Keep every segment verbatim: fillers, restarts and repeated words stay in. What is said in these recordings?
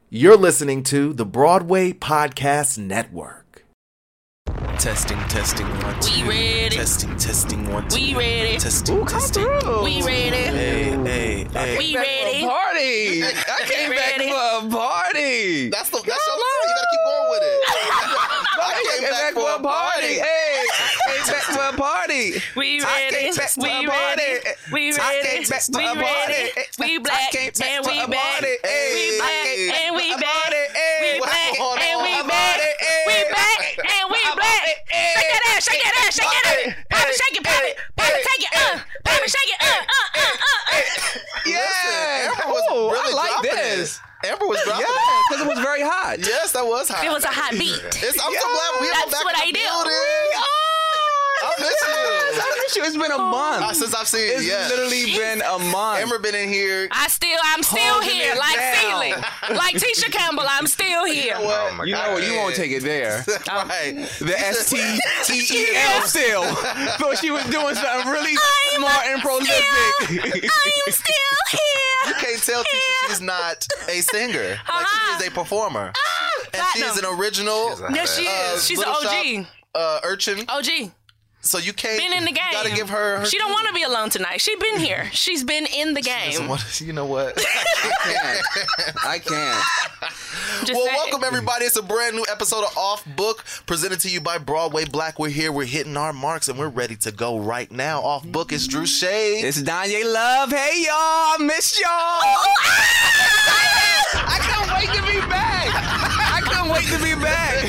You're listening to the Broadway Podcast Network. Testing, testing, one, two. We ready. Testing, testing, one, two. We ready. Testing, Ooh, come testing. through. We ready. Hey, hey, hey. We Back ready. for a party. I came back ready. for a party. That's the that's your line. You gotta keep going with it. I came back for a party. Hey, I came back for a party. We I ready. came back for We a ready. party. We I ready. came back for We a ready. party. We I black came back and for we a back. party. Hey, We I black came and we for a back. party. Hey, We black hold on, and we hold on. back. Hey, We back and we I'm black. on it. Hey. Shake that ass, shake that ass, shake that ass. Pop it, shake it, pop it. Pop it, take it, uh. Pop it, shake it, uh, uh, uh, uh, uh. Yeah. Amber was Ooh, really I like dropping this. it. Amber was dropping Yeah, it. because it was very hot. Yes, that was hot. It was a hot beat. It's, I'm Yeah, so glad we have that's back what in I the do. building. I miss you. I miss you. It's been a month. Uh, since I've seen It's it, yeah. literally been a month. Amber been in here. I still, I'm still Holding here, it like down. Celie, like Tisha Campbell. I'm still here. Oh my You know what? You won't take it there. right. The S T T E L still. Thought she was doing something really I'm smart and prolific. I'm still here. You can't tell Tisha she's not a singer. Like Uh-huh. she is a performer. And she is an platinum. original Yes, she uh, is. She's an Little O G. Shop, uh, urchin. O G. So you can't. Been in the game. You gotta give her. her She don't want to be alone tonight. She been here. She's been in the game. What, you know what? I can't. Just Well, saying. welcome everybody. It's a brand new episode of Off Book presented to you by Broadway Black. We're here. We're hitting our marks and we're ready to go right now. Off Book is Drew Shade. It's Danye Love. Hey, y'all. I miss y'all. I couldn't wait to be back. I couldn't wait to be back.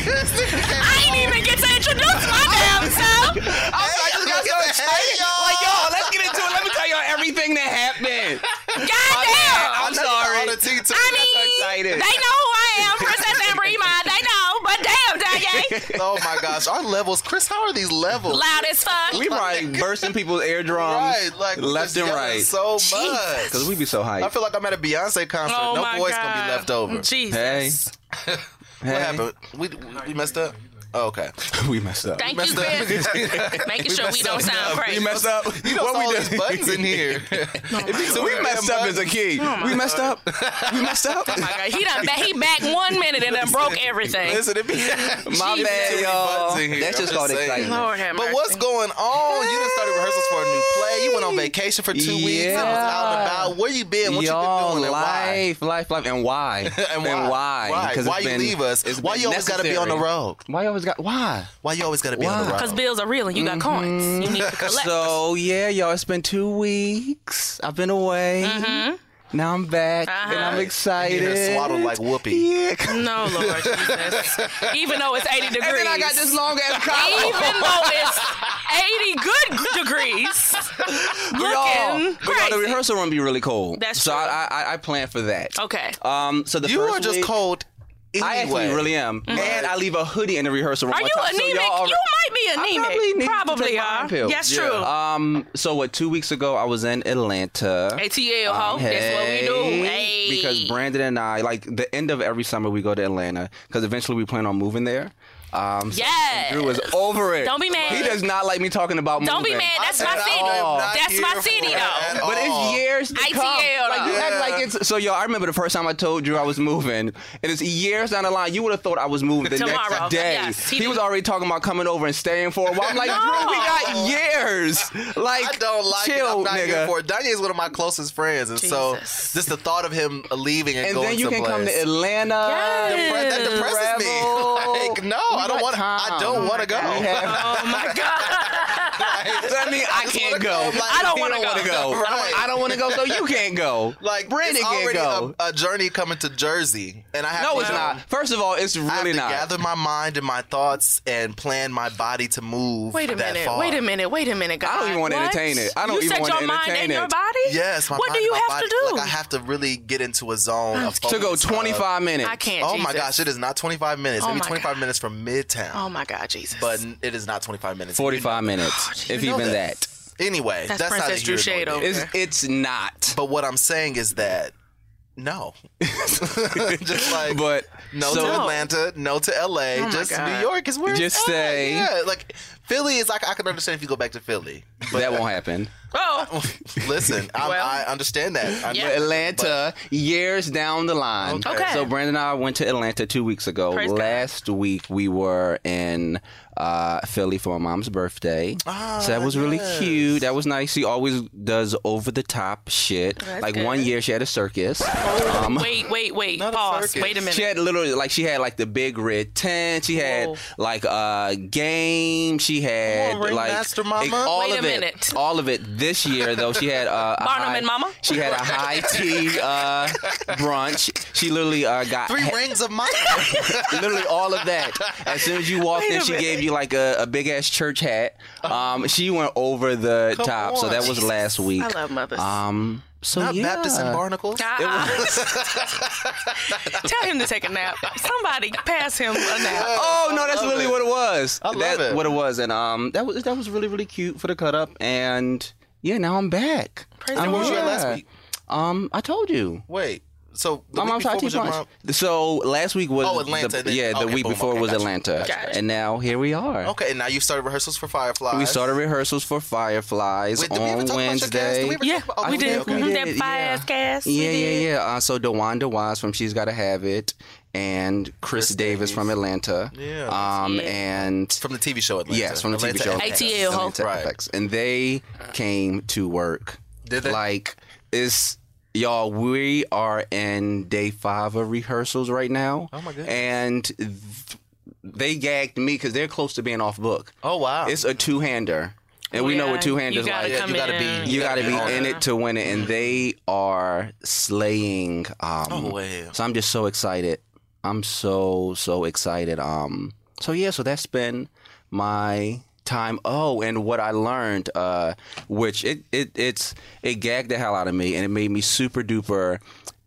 I ain't even get to introduce my damn self. I, was, I just got so Hey, excited. y'all. Like, y'all, let's get into it. Let me tell y'all everything that happened. Goddamn. I'm sorry. All the tea too. I so mean, excited. they know who I am, Princess Amber Iman. They know, but damn, Danye, Oh my gosh, our levels. Chris, how are these levels? loud as fuck. We probably bursting people's eardrums Right, like we left just and yelling right. so much. Because we be so hyped. I feel like I'm at a Beyonce concert. Oh no my voice God. gonna be left over. Jesus. Hey. What Hey. happened? We we messed up. Oh, okay. We messed up. Thank messed you, up. Chris. Making sure we don't sound We crazy. messed up. You know, What all we these did? buttons in here. So we messed up as a kid. We messed up. We messed up. Oh my God, he done back, he back one minute and done broke everything. Listen, it be My Jesus. bad, Too many y'all. buttons in here. That's I'm just just called saying. excitement. Lord have But mercy. what's going on? You done started rehearsals for a new play. You went on vacation for two weeks. You was out and about. Where you been? What Y'all, you been doing? And why? life, life, life, and why? And why? why? Why? Because Why it's you been- leave us? it's Why been you always gotta be on the necessary. road? Why you always got? Why? Why you always gotta be on the Why? road? Because bills are real and you got coins. You need to collect. So yeah, y'all, it's been two weeks. I've been away. Mm-hmm. Now I'm back, Uh-huh. and I'm You excited. here swaddled like Whoopi. Yeah. No, Lord Jesus. Even though it's eighty degrees. And then I got this long ass collar. Even though it's eighty good degrees. Y'all, Looking but y'all, the crazy. rehearsal room be really cold. That's so true. I, I I plan for that. Okay. Um. So the You first are just week, cold anyway. I actually really am, and I leave a hoodie in the rehearsal room. Are one you time, so anemic? y'all You might be anemic. probably need to Probably take my are. iron pill. Yes, Yeah. true. Um. So what? Two weeks ago, I was in Atlanta. A T L, ho. Um, That's what we do. hey, Hey. Because Brandon and I, like the end of every summer, we go to Atlanta because eventually we plan on moving there. Um, so Yes. Drew is over it. Don't be mad. He does not like me talking about Don't be moving. mad. That's I my said city. I am not That's my here city, for it though. at But all. it's years to I T L, come. Like you though. act like it's so. Yo, I remember the first time I told Drew I was moving, and it's years down the line. You would have thought I was moving the Tomorrow. next day. Yes, he he did. was already talking about coming over and staying for a while. I'm like, No. Drew, we got years. Like, I don't like chill, it. I'm not nigga. here for it. Danye is one of my closest friends, and so Jesus. just the thought of him leaving and, and going then you can someplace. come to Atlanta. Yes. Depre- that depresses me. Travel. Like, no, We I don't got want. I time. don't want to go. We have- Oh, my God. So I mean, I just can't wanna go. go. Like, I don't He wanna go. wanna go. Right. I don't want to go, so you can't go. Like Brandon it's can't already go. A, a journey coming to Jersey, and I have No, to, it's you know, not. First of all, it's I have really to not. gather my mind and my thoughts and plan my body to move. Wait a that minute. far. Wait a minute. Wait a minute, God. I don't even wanna What? entertain it. I don't you even set wanna your mind entertain and your it. body? Yes, my What mind do you and my have to body. do? Like I have to really get into a zone of To go focus of- twenty-five minutes. I can't. Oh my Jesus. gosh, it is not twenty-five minutes. Oh Maybe my twenty-five God. minutes from Midtown. Oh, my God, Jesus. But it is not twenty-five minutes. forty-five You know minutes, if You know even that. that. Anyway, That's that's, Princess not Drew Shade over It's there. it's not. But what I'm saying is that no, just like But no so to Atlanta, no to L A, Oh my just God. New York is where Just it's at. say- yeah, like Philly is like I can understand if you go back to Philly. But That won't happen. Oh, listen, I'm, Well, I understand that. I yeah. Atlanta, years down the line. Okay. Okay. So Brandon and I went to Atlanta two weeks ago. Praise God. Last week we were in uh, Philly for my mom's birthday. Ah, so that was really yes. cute. That was nice. She always does over the top shit. That's like good. one year she had a circus. Um, wait, wait, wait. Not a Pause. circus. Wait a minute. She had literally like she had like the big red tent. She had Whoa. like a game. She had Come on, like Ringmaster Mama. like, all Wait of a it. minute. All of it. This year though, she had uh, a Barnum high, and Mama? She had a high tea uh, brunch. She literally uh, got Three ha- rings of mine. literally all of that. As soon as you walked Wait in, a she minute. gave you like a, a big ass church hat. Um, she went over the Come top. So on. that was Jesus. last week. I love mothers. Um, so Not yeah. Baptist and Barnacles. Uh-uh. Tell him to take a nap. Somebody pass him a nap. Oh no, that's love really it. what it was. I love That's it. what it was, and um, that was that was really really cute for the cut up, and yeah, now I'm back. Praise I'm the Where was you at Lord. last week? Um, I told you. Wait. So the My week mom's before high tea was your brunch. mom. So last week was Oh, Atlanta, the, and then- yeah, the okay, week boom, before okay, was gotcha, Atlanta, gotcha. and now here we are. Okay, and now you started rehearsals for Fireflies. We started rehearsals for Fireflies Wait, did we ever on talk about your cast? Did Wednesday. we ever Yeah, talk about- we okay, did. okay. We We did did, fire yeah. ass cast. We Yeah, did. yeah, yeah. Uh, so DeWanda Wise from She's Gotta Have It, and Chris, Chris Davis Davies. from Atlanta. Yeah. Um, Yeah. and From the T V show Atlanta. yes, from the T V Atlanta show F X. A T L, ho. Atlanta Right. F X. And they came to work. Did they? Like it's. Y'all, we are in day five of rehearsals right now. Oh, my goodness. And th- they gagged me because they're close to being off book. Oh wow. It's a two-hander. And we know Yeah, what two-handers you gotta like. Yeah, come you gotta in. be- You got to be on in it. it to win it, and they are slaying. Um, Oh, wow. So I'm just so excited. I'm so so excited. Um, so yeah, so that's been my time. Oh, and what I learned, uh, which it it it's it gagged the hell out of me, and it made me super duper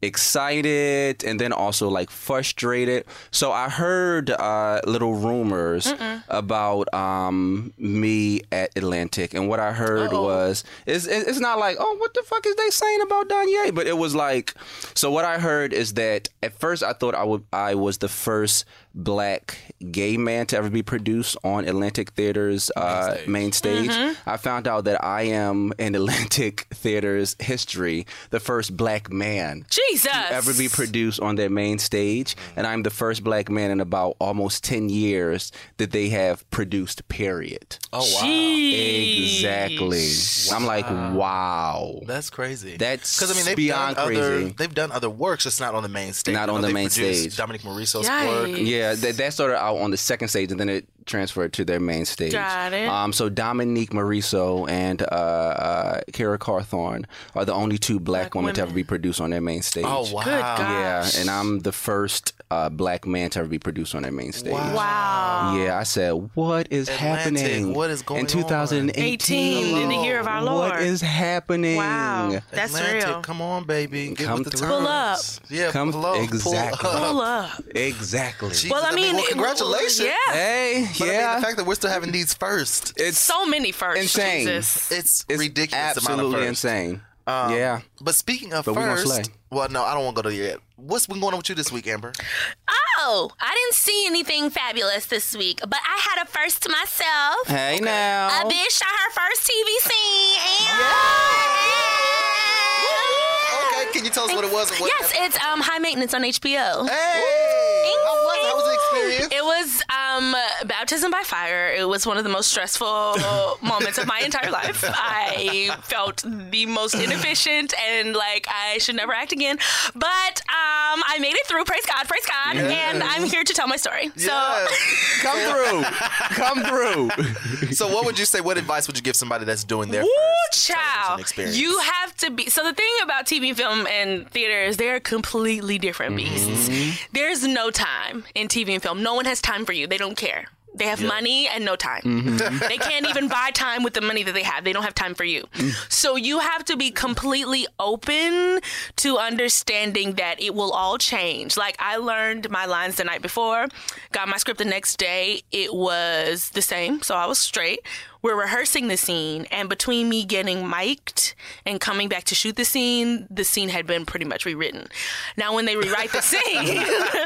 excited and then also like frustrated. So I heard uh, little rumors Mm-mm. about um, me at Atlantic, and what I heard Uh-oh. was it's, it's not like, oh, what the fuck is they saying about Danye? But it was like, so what I heard is that at first I thought I would I was the first black gay man to ever be produced on Atlantic Theater's uh, stage. main stage. Mm-hmm. I found out that I am in Atlantic Theater's history the first black man Jesus. to ever be produced on their main stage, and I'm the first black man in about almost ten years that they have produced, period. Oh wow. Jeez. Exactly. I'm like, wow. That's crazy. That's because I mean they've beyond done other crazy. they've done other works, just not on the main stage. Not You know, on the they've main produced stage. Dominic Morisso's Yikes. work. Yeah, that, that started out on the second stage, and then it transferred to their main stage. Got it. Um, so Dominique Morisseau and uh, uh, Kara Carthorne are the only two black, Black women, to women. ever be produced on their main stage. Oh wow. Good God. Yeah, and I'm the first uh, black man to ever be produced on their main stage. Wow. Wow. Yeah, I said, what is Atlantic, happening? what is going in twenty eighteen? eighteen in the year of our Lord. What is happening? Wow. That's Atlantic, real. come on, baby. Get Come with the through. Pull up. times. Yeah, Come- pull up. exactly. Pull up. Pull up. Exactly. Jesus, Well, I mean, well, it- congratulations. Yeah. Hey, But I yeah. mean, the fact that we're still having these first, it's So many firsts. Insane. Jesus. it's, it's ridiculous. amount of absolutely firsts. insane. Um, yeah. But speaking of But we gonna first, slay. well, no, I don't want to go to yet. What's been going on with you this week, Amber? Oh, I didn't see anything fabulous this week, but I had a first myself. Hey now. A bitch shot her first T V scene. And Okay, can you tell us what it was? And what yes, it's um High Maintenance on H B O. Hey, how was, how was the experience? It was um, baptism by fire. It was one of the most stressful moments of my entire life. I felt the most inefficient and like I should never act again. But um, I made it through. Praise God, praise God. Yes. And I'm here to tell my story. So Yes. Come through. Come through. So, what would you say? What advice would you give somebody that's doing their Woo, first television child. experience? You have to be. So the thing about T V, film, and theater is they're completely different beasts. There's no time in T V and film. No one has time for you. They don't care. They have money and no time. They can't even buy time with the money that they have. They don't have time for you. So you have to be completely open to understanding that it will all change. Like I learned my lines the night before, got my script the next day. It was the same. So I was straight. we're rehearsing the scene, and between me getting mic'd and coming back to shoot the scene, the scene had been pretty much rewritten. Now, when they rewrite the scene,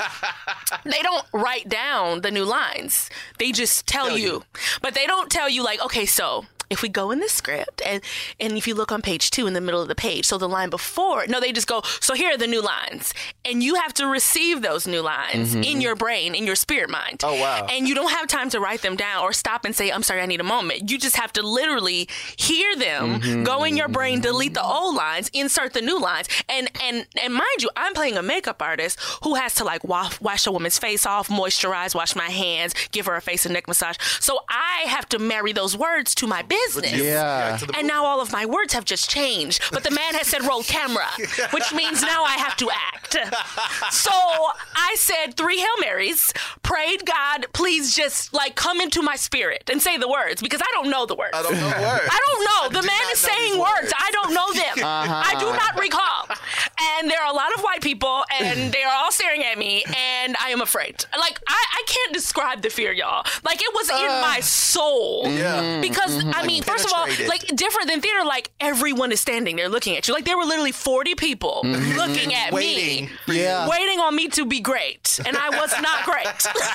they don't write down the new lines. They just tell, tell you. you. But they don't tell you, like, okay, so if we go in the script and and if you look on page two in the middle of the page, so the line before, no, they just go, so here are the new lines. And you have to receive those new lines mm-hmm. in your brain, in your spirit mind. Oh, wow. And you don't have time to write them down or stop and say, I'm sorry, I need a moment. You just have to literally hear them, mm-hmm. go in your brain, delete the old lines, insert the new lines. And and and mind you, I'm playing a makeup artist who has to like wash, wash a woman's face off, moisturize, wash my hands, give her a face and neck massage. So I have to marry those words to my business. Yeah. And now all of my words have just changed. But the man has said roll camera, which means now I have to act. So I said three Hail Marys, prayed God, please just like come into my spirit and say the words, because I don't know the words. I don't know the words. I don't know. The I man is saying words. words. I don't know them. Uh-huh. I do not recall. And there are a lot of white people, and they are all staring at me, and I am afraid. Like, I, I can't describe the fear, y'all. Like, it was uh, in my soul. Yeah. Because, mm-hmm. I like mean, first of all, like, different than theater, like, everyone is standing there looking at you. Like, there were literally forty people mm-hmm. looking at waiting me. Yeah. Waiting on me to be great. And I was not great.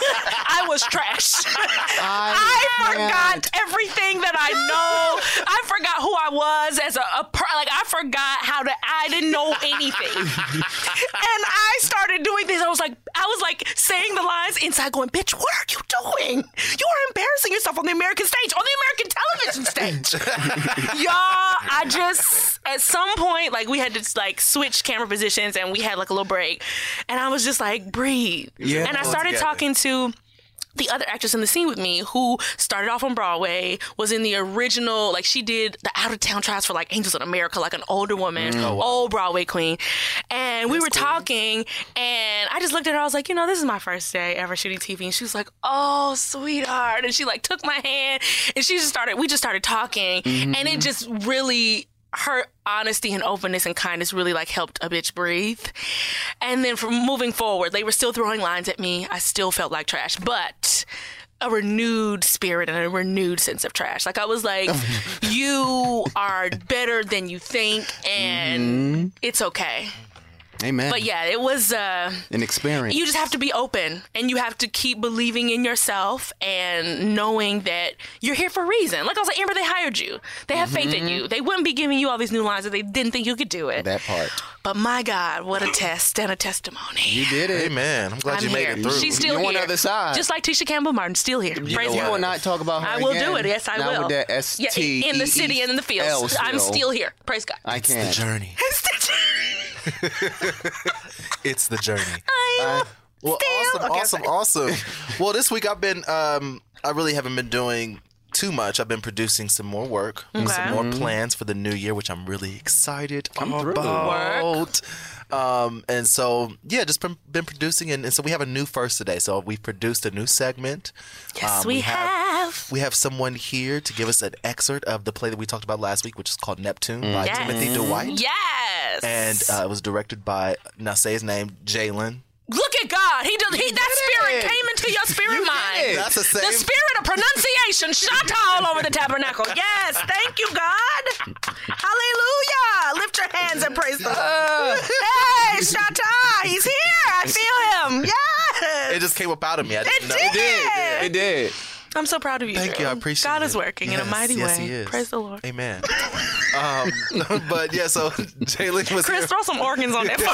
I was trash. I, I forgot everything that I know. I forgot who I was as a, a per, like, I forgot how to, I didn't know anything. And I started doing this. I was like, I was like saying the lines inside going, bitch, what are you doing? You are embarrassing yourself on the American stage, on the American television stage. Y'all, I just, at some point, like we had to like switch camera positions and we had like a little break. And I was just like, breathe. Yeah, and I started talking to the other actress in the scene with me who started off on Broadway, was in the original, like she did the out of town trials for like Angels in America, like an older woman, mm, oh, wow. old Broadway queen. And we That's were cool. talking and I just looked at her, I was like, you know, this is my first day ever shooting T V. And she was like, oh, sweetheart. And she like took my hand and she just started, we just started talking mm-hmm. and it just really, her honesty and openness and kindness really like helped a bitch breathe. And then from moving forward, they were still throwing lines at me. I still felt like trash, but a renewed spirit and a renewed sense of trash. Like I was like, you are better than you think and mm-hmm. it's okay. Amen. But yeah, it was uh, an experience. You just have to be open and you have to keep believing in yourself and knowing that you're here for a reason. Like I was like, Amber, they hired you. They have mm-hmm. faith in you. They wouldn't be giving you all these new lines if they didn't think you could do it. That part. But my God, what a test and a testimony. You did it. Amen. I'm glad I'm you here. made it through. She's still You're here. on the other side. Just like Tisha Campbell Martin, still here. You Praise know God. You will not talk about her I will again. do it. Yes, I not will. With that S T E E yeah, in the city and in the fields. I'm still here. Praise God. I can't. It's the journey. It's the journey. It's the journey. I uh, well, still. awesome, okay, awesome, awesome. Well, this week I've been, um, I really haven't been doing too much. I've been producing some more work, okay. some more plans for the new year, which I'm really excited I'm about. Um, and so, yeah, just been, been producing. And, and so we have a new first today. So we've produced a new segment. Yes, um, we, we have. have. We have someone here to give us an excerpt of the play that we talked about last week, which is called Neptune by yes. Timothy Dwight. Yes. And uh, it was directed by, now say his name, Jalen. Look at God. He did, he, that spirit came into your spirit You mind. That's the same. The spirit of pronunciation shot all over the tabernacle. Yes. Thank you, God. Hallelujah. Lift your hands and praise the Lord. Hey, Shatta. He's here. I feel him. Yes. It just came up out of me. I didn't It know. did. It did. It did. I'm so proud of you. Thank Drew. you. I appreciate God it. is working yes, in a mighty yes, way. He is. Praise the Lord. Amen. um, but yeah, so Jalen was Chris, here. throw some organs on that part.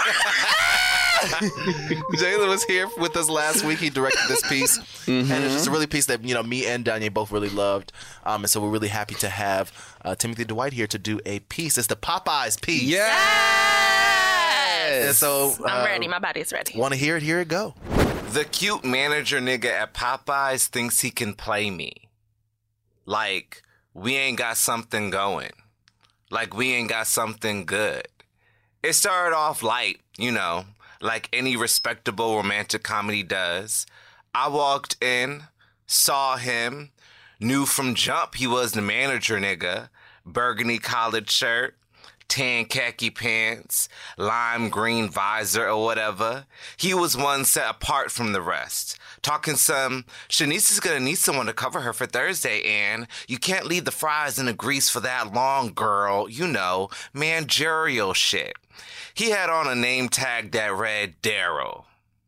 Jalen was here with us last week. He directed this piece, mm-hmm. and it's just a really piece that you know me and Danya both really loved. Um, and so we're really happy to have uh, Timothy Dwight here to do a piece. It's the Popeyes piece. Yes. And so uh, I'm ready. My body is ready. Want to hear it? Here it go. The cute manager nigga at Popeyes thinks he can play me. Like, we ain't got something going. Like, we ain't got something good. It started off light, you know, like any respectable romantic comedy does. I walked in, saw him, knew from jump he was the manager nigga, burgundy collared shirt, tan khaki pants, lime green visor or whatever. He was one set apart from the rest. Talking some, Shanice is gonna need someone to cover her for Thursday, Ann. You can't leave the fries in the grease for that long, girl. You know, managerial shit. He had on a name tag that read Daryl.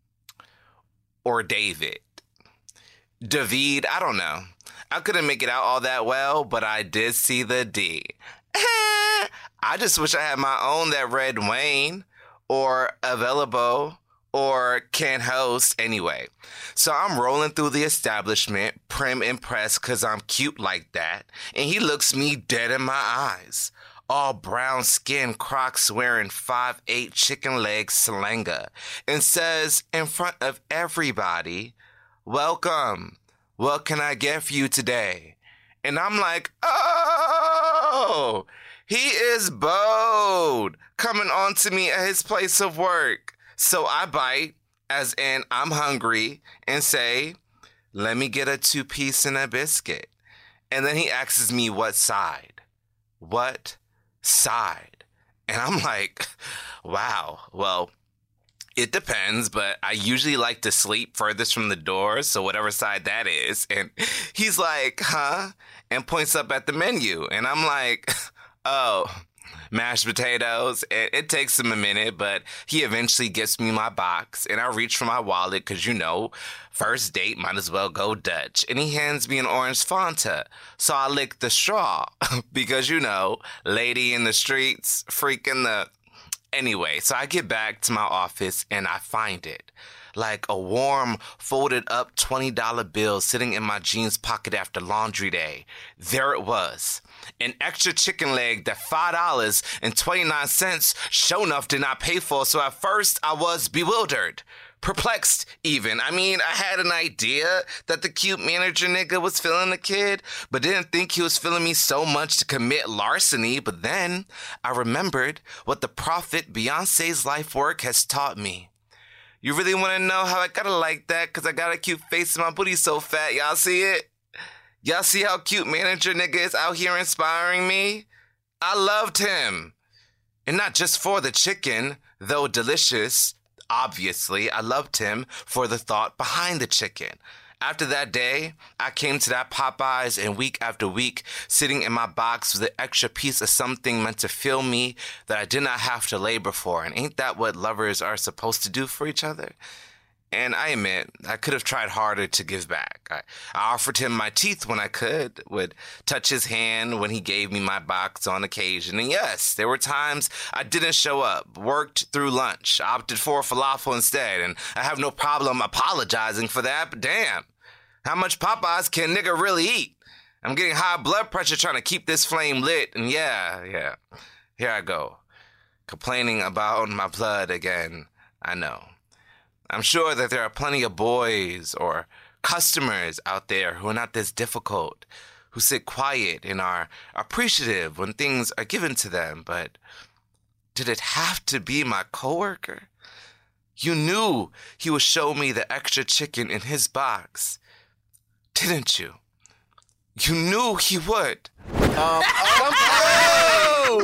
Or David. David, I don't know. I couldn't make it out all that well, but I did see the D. I just wish I had my own that read Wayne or Available or Can Host anyway. So I'm rolling through the establishment, prim impressed because I'm cute like that, and he looks me dead in my eyes. All brown skin Crocs wearing five eight chicken leg slanga and says in front of everybody, "Welcome. What can I get for you today?" And I'm like, oh, he is bold coming on to me at his place of work. So I bite, as in I'm hungry, and say, "Let me get a two-piece and a biscuit." And then he asks me what side. What side? And I'm like, wow, well, it depends, but I usually like to sleep furthest from the door, so whatever side that is. And he's like, huh? And points up at the menu. And I'm like, oh, mashed potatoes. It, it takes him a minute, but he eventually gets me my box. And I reach for my wallet because, you know, first date might as well go Dutch. And he hands me an orange Fanta. So I lick the straw because, you know, lady in the streets, freaking the... Anyway, so I get back to my office and I find it. Like a warm, folded up twenty dollar bill sitting in my jeans pocket after laundry day. There it was. An extra chicken leg that five dollars and twenty-nine cents sure enough did not pay for. So at first I was bewildered. Perplexed, even. I mean, I had an idea that the cute manager nigga was feeling the kid, but didn't think he was feeling me so much to commit larceny. But then I remembered what the prophet Beyonce's life work has taught me. You really want to know how I got it like that? Because I got a cute face and my booty so fat. Y'all see it? Y'all see how cute manager nigga is out here inspiring me? I loved him. And not just for the chicken, though delicious. Obviously, I loved him for the thought behind the chicken. After that day, I came to that Popeyes, and week after week, sitting in my box with an extra piece of something meant to fill me that I did not have to labor for. And ain't that what lovers are supposed to do for each other? And I admit, I could have tried harder to give back. I, I offered him my teeth when I could, would touch his hand when he gave me my box on occasion. And yes, there were times I didn't show up, worked through lunch, opted for falafel instead, and I have no problem apologizing for that, but damn, how much Popeyes can nigga really eat? I'm getting high blood pressure trying to keep this flame lit, and yeah, yeah, here I go, complaining about my blood again, I know. I'm sure that there are plenty of boys or customers out there who are not this difficult, who sit quiet and are appreciative when things are given to them. But did it have to be my coworker? You knew he would show me the extra chicken in his box, didn't you? You knew he would. Um, come through!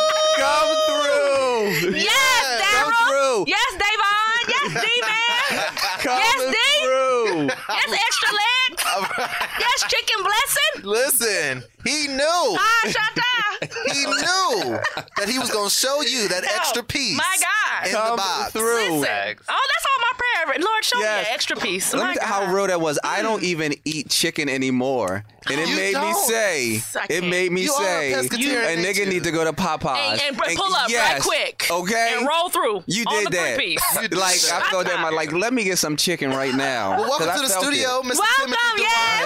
Come through! Yes, Come Daryl. through! Yes, Davon. Yes, D-Man. Come Yes, D. through! Yes, extra legs. Yes, chicken blessing. Listen, he knew. Ah, Shanta. He knew that he was going to show you that extra piece. My God. In Come the box. through. Listen. Oh, that's all my prayer. Lord, show Yes. me an extra piece. Let My me tell you God. how real that was. I don't even eat chicken anymore. And it You made me don't? say, I it can't. made me You are a say, pescatarian, a ain't nigga you? need to go to Popeyes. And, and pull up yes, right quick. Okay? And roll through. You on did the that. Piece. You did Like, that. I felt that, my, like, let me get some chicken right now. Well, welcome 'Cause I to the felt studio, it. Mister Welcome, Timothy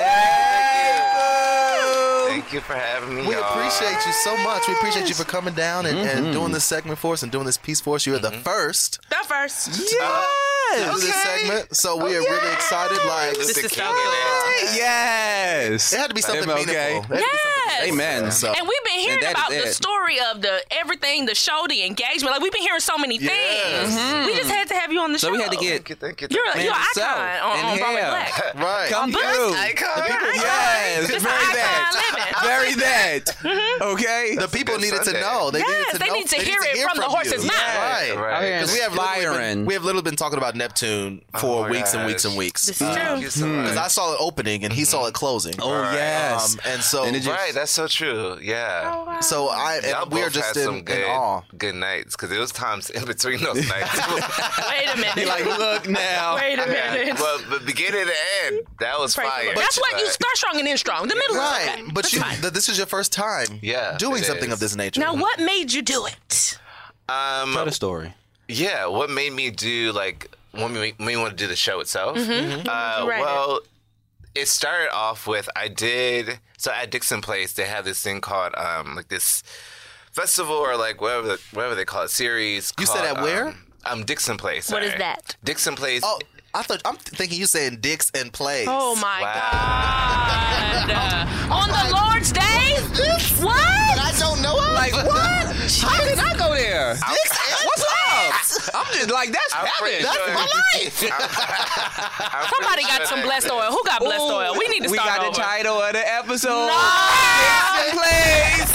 yes. Dwight. Thank you for having me. We y'all. appreciate you so much. We appreciate you for coming down and, and doing this segment for us and doing this piece for us. You're the first. The first. Yes. to this segment. So we are really excited. Like, This is so King good. Yes. it had to be something M L K. meaningful. It had to be something Yes. Amen. So, And we've been hearing And that about is the it. story of the everything, the show, the engagement. Like we've been hearing so many Yes. things. Mm-hmm. We just had to have you on the So show. we had to get Thank you, thank you. You're, thank a- you. you're an Man, icon so, on, and on Broadway hair. Black. right. come But- through. Icon. Yes, Just very an that. icon living. Very that. Okay. The people good needed to Sunday. know. They Yes, needed to they know. need to hear it from the horse's you. mouth. Right. Right. Out here Because we have literally inspiring. been, we have literally been talking about Neptune for Oh my weeks and weeks gosh. and weeks. This is Uh, true. Thank you so much. Because I saw it opening and he saw it closing. Oh yes. Um, and so, And it just- Right, that's so true. Yeah. so I Y'all and we are both just had in, some in good, awe. good nights because there was times in between those nights. Wait a minute. like, look now. Wait a minute. Well, the beginning to end, that was Praise the fire. Lord. That's what you But- start strong and end strong. The middle Right, is okay. but That's you, fine. th- this is your first time, Yeah, doing it something is. of this nature. Now, what made you do it? Um, Tell the story. yeah, what made me do like what made me, made me want to do the show itself? Uh, Right. well, it started off with I did so at Dixon Place they have this thing called um like this festival or like whatever whatever they call it series. You said called, at where? Um, um Dixon Place. What is sorry. that? Dixon Place. Oh, I thought I'm thinking you saying dicks and plays. Oh my Wow. God. On the Lord's day? What? I don't know. Like what? How did I go there? What's up? I'm just like that's I'm pretty heaven. sure- my life. I'm pretty Somebody sure got some that- blessed oil. Who got blessed Ooh, oil? We need to we start got over. the title of the episode. No. Dixon Place.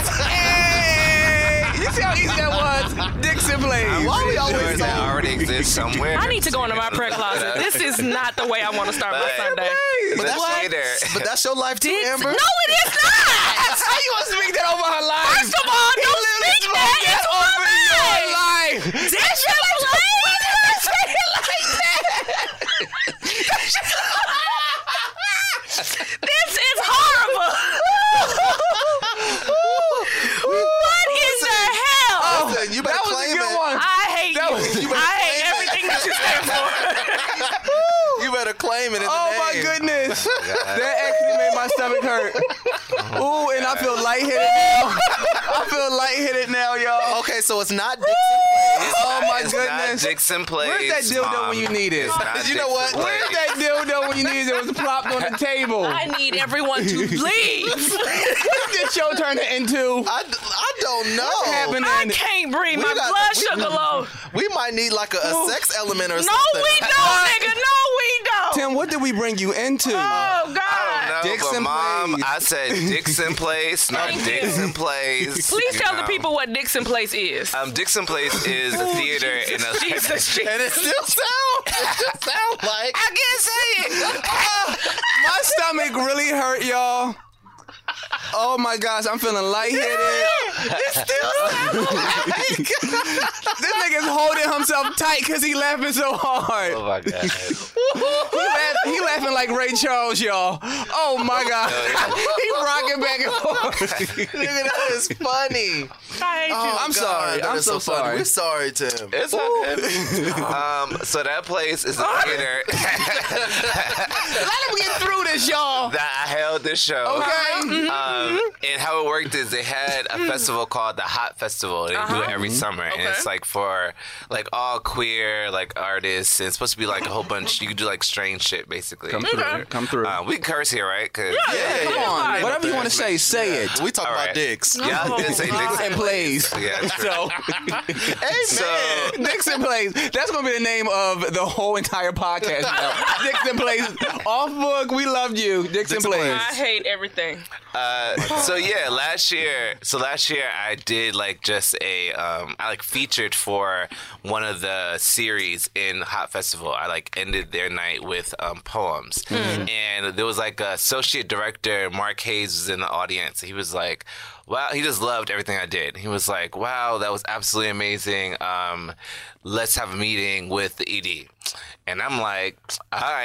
Hey. You see how easy that was? Dixon Place. Why we Sure always that so- already exists somewhere. I need to go into my prayer closet. This is not the way I want to start my Sunday. But that's, What? but that's your life too, Dicks- Amber. No, it is not. How you gonna speak that over her life? First of all, don't speak that into my over your life. life. Did you play? Say it like that. This is horrible. What in the hell? Listen, you better That was a claim good it. one. I hate That you. was- you I hate everything that you stand for. You better claim it in the Oh name. my goodness. That actually made my stomach hurt. Ooh, and I feel lightheaded now. I feel lightheaded now, y'all. Okay, so it's not Dixon Place. Oh my It's not goodness. Dixon Place. Where's that dildo Mom. when you need it? It's not You know what? Dixon Where's Place. that dildo when you need it? It was plopped on the table. I need everyone to leave. What did this show turn it into? I, I don't know. What's happening? I can't breathe. We My got- blood we- sugar low. We might need like a, a sex element or No, something. we don't, nigga. No, we don't. Tim, what did we bring you into? Oh, I don't God. know, Dixon but Mom, Place. I said Dixon Place, not Thank you. Dixon Place. Please you tell the know. people what Dixon Place is. Um, Dixon Place is a theater in a. Jesus, And it still sound, it still sound like. I can't say it. My stomach really hurt, y'all. Oh my gosh, I'm feeling lightheaded. It still sound like. This nigga's holding himself tight because he laughing so hard. Oh my god. He, laugh, he laughing like Ray Charles, y'all. Oh my god. He rocking back and forth. Nigga, that is funny. I hate you. Oh, I'm God, sorry. that I'm is so funny. sorry. We're sorry, Tim. It's okay. um, so that place is a theater Let him get through this, y'all. that I held this show. Okay. Um, and how it worked is they had a festival called the Hot Festival. They do it every summer, and it's like for like all queer like artists. And it's supposed to be like a whole bunch. You can do like strange shit, basically. Come through. Come through. Uh, we can curse here, right? Cause Yeah, Come on. Whatever you want to say, say it. We talk All about right. dicks. yeah, I did say Dixon. And plays. Yeah, true. So, So Dixon Plays. That's going to be the name of the whole entire podcast now. Dixon Plays. Off book, we loved you. Dixon, Dixon Plays. I hate everything. Uh, so yeah, last year, so last year I did like just a, um, I like featured for one of the series in Hot Festival. I like ended their night with um, poems, and there was like a associate director, Mark Hayes, was in the audience. He was like, wow, he just loved everything I did. He was like, wow, that was absolutely amazing. Um, let's have a meeting with the E D. And I'm like, all right.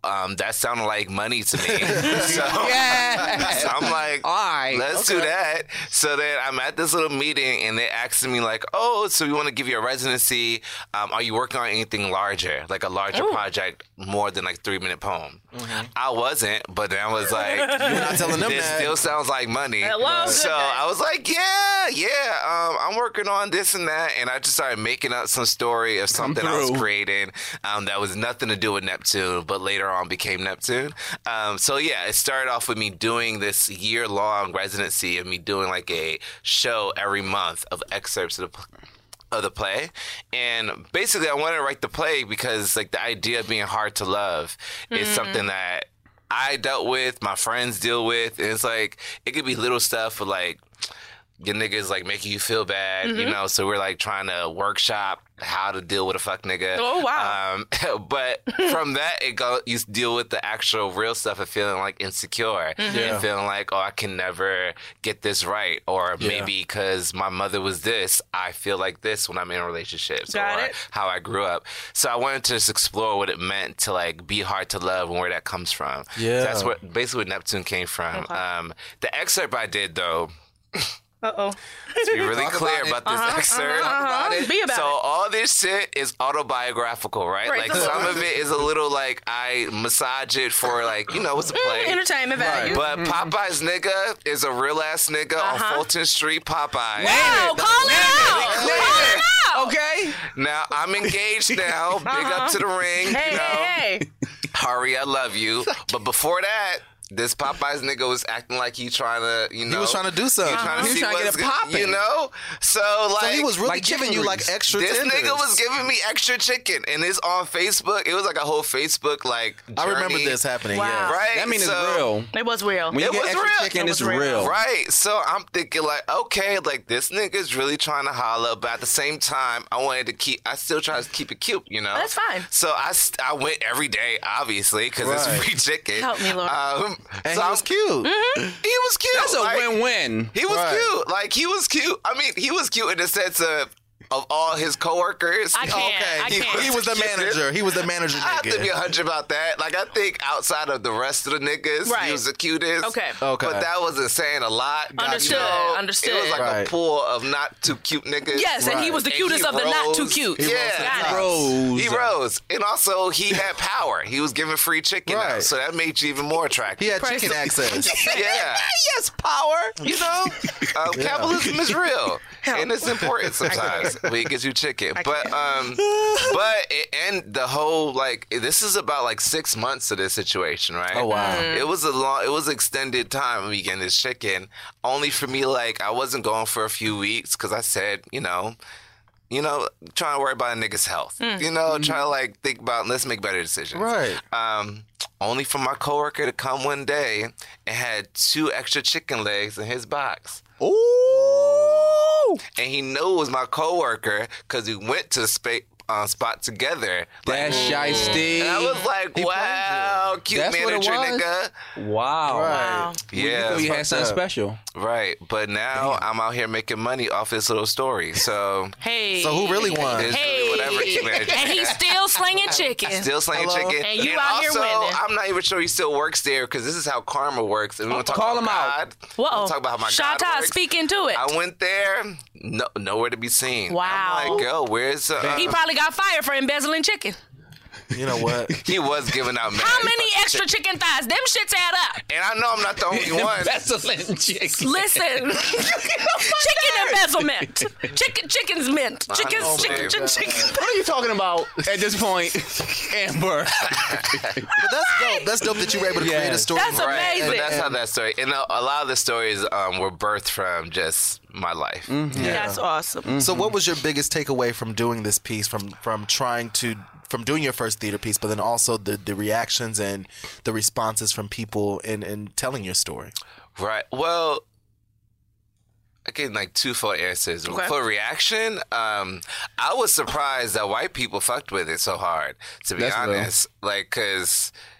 um, that sounded like money to me. so, Yes. so I'm like, All right. let's do that. So then I'm at this little meeting, and they're asking me like, oh, so we want to give you a residency. Um, are you working on anything larger, like a larger project, more than like three minute poem? Mm-hmm. I wasn't, but then I was like, you're not telling them this that. still sounds like money. Hello, So good I was like, yeah, yeah, um, I'm working on this and that, and I just started making up some story of something I was through. creating um, that was nothing to do with Neptune, but later on became Neptune. Um, so yeah, it started off with me doing this year long residency of me doing like a show every month of excerpts of the of the play. And basically I wanted to write the play because like the idea of being hard to love mm-hmm. is something that I dealt with, my friends deal with, and it's like it could be little stuff for like your niggas like making you feel bad, mm-hmm. you know, so we're like trying to workshop how to deal with a fuck nigga. Oh, wow. Um, but from that, it go you deal with the actual real stuff of feeling like insecure Mm-hmm. Yeah. and feeling like, oh, I can never get this right. Or Yeah. maybe because my mother was this, I feel like this when I'm in relationships. Got or it. how I grew up. So I wanted to just explore what it meant to like be hard to love and where that comes from. Yeah. So that's what basically where Neptune came from. Okay. Um, the excerpt I did though, Uh-oh. to be really Talk clear about it. about this Uh-huh, excerpt. uh-huh, uh-huh. Be about So it. all this shit is autobiographical, right? Right, Like the some Lord. of it is a little like I massage it for like, you know, it's a play. Entertainment value. But Popeye's nigga is a real ass nigga on Uh-huh. Fulton Street, Popeye. Wow, call it out. Clear. Call it out. Okay. Now I'm engaged now. Big up to the ring. Hey, you know. hey, hey. Hari, I love you. But before that, this Popeye's nigga was acting like he trying to, you know. He was trying to do something. He trying to He was see trying to get what's it good, poppin'. you know? So, like. So he was really like giving chicken you like grease. extra This tenders. nigga was giving me extra chicken, and it's on Facebook. It was like a whole Facebook like. I remember journey, this happening. Wow. Yeah. Right, That means so, it's real. It was real. When you It get was extra real. chicken, It it's was real. real. Right, so I'm thinking like, okay, like this nigga's really trying to holler, but at the same time, I wanted to keep. I still try to keep it cute, you know. That's fine. So I, st- I went every day, obviously, because Right. it's free chicken. Help me, Lord. Um, And so he I'm- was cute. He was cute. That's a like, win-win. He was Right. cute. Like he was cute. I mean, he was cute in the sense of of all his coworkers. I can't. Okay, I he, can't. he was the Cute. manager. He was the manager. I have to be nigga. a hundred about that. Like I think outside of the rest of the niggas, Right. he was the cutest. Okay. Okay. But that wasn't saying a lot. God, Understood, you know, understood. It was like Right. a pool of not too cute niggas. Yes, and he was the And cutest he of the not too rose- cute. He rose to the yeah. top. Rose. He rose. And also he had power. He was giving free chicken out, Right. so that made you even more attractive. He had Price- chicken access. Yeah. Yes, power. You know, um, capitalism is real, and it's important sometimes when it gives you chicken. But um, but it, and the whole like this is about like six months of this situation, right? Oh, wow. Mm. It was a long, it was extended time of me getting this chicken. Only for me, like I wasn't going for a few weeks because I said, you know. You know, trying to worry about a nigga's health. Mm. You know, trying to like think about let's make better decisions. Right. Um, only for my coworker to come one day and had two extra chicken legs in his box. Ooh. And he knew it was my coworker because we went to the spa- uh, spot together. That's shiesty. And I was like, wow, cute That's what it manager, was? nigga. Wow. Wow. Yeah, So you had fucked something up. special. right. But now I'm out here making money off this little story. So Hey. So who really won? it's Hey. really whatever cute manager. And he's still slinging chicken. Still slinging Hello? chicken. And you out here also, winning. I'm not even sure he still works there because this is how karma works. And we want to talk Call about him out. God. Whoa. We wanna talk about how my God Shata, works. speak into it. I went there, no, nowhere to be seen. Wow. I'm like, yo, where's uh, He probably got fired for embezzling chicken. You know what? he was giving out. How many extra chicken thighs? Them shits add up. And I know I'm not the only one. Excellent chicken. Listen, chicken embezzlement, chicken, chicken's mint, chicken's know, chicken, babe. chicken, chicken. What are you talking about at this point, Amber? But that's dope. That's dope that you were able to create a Yes. story. That's Right, amazing. and that's how that story. And a, a lot of the stories um, were birthed from just my life. That's awesome. So, what was your biggest takeaway from doing this piece, from from trying to, from doing your first theater piece, but then also the, the reactions and the responses from people in, in telling your story? Right. Well, I gave like twofold answers. Okay. For reaction, um, I was surprised that white people fucked with it so hard. To be That's real. honest, like, cause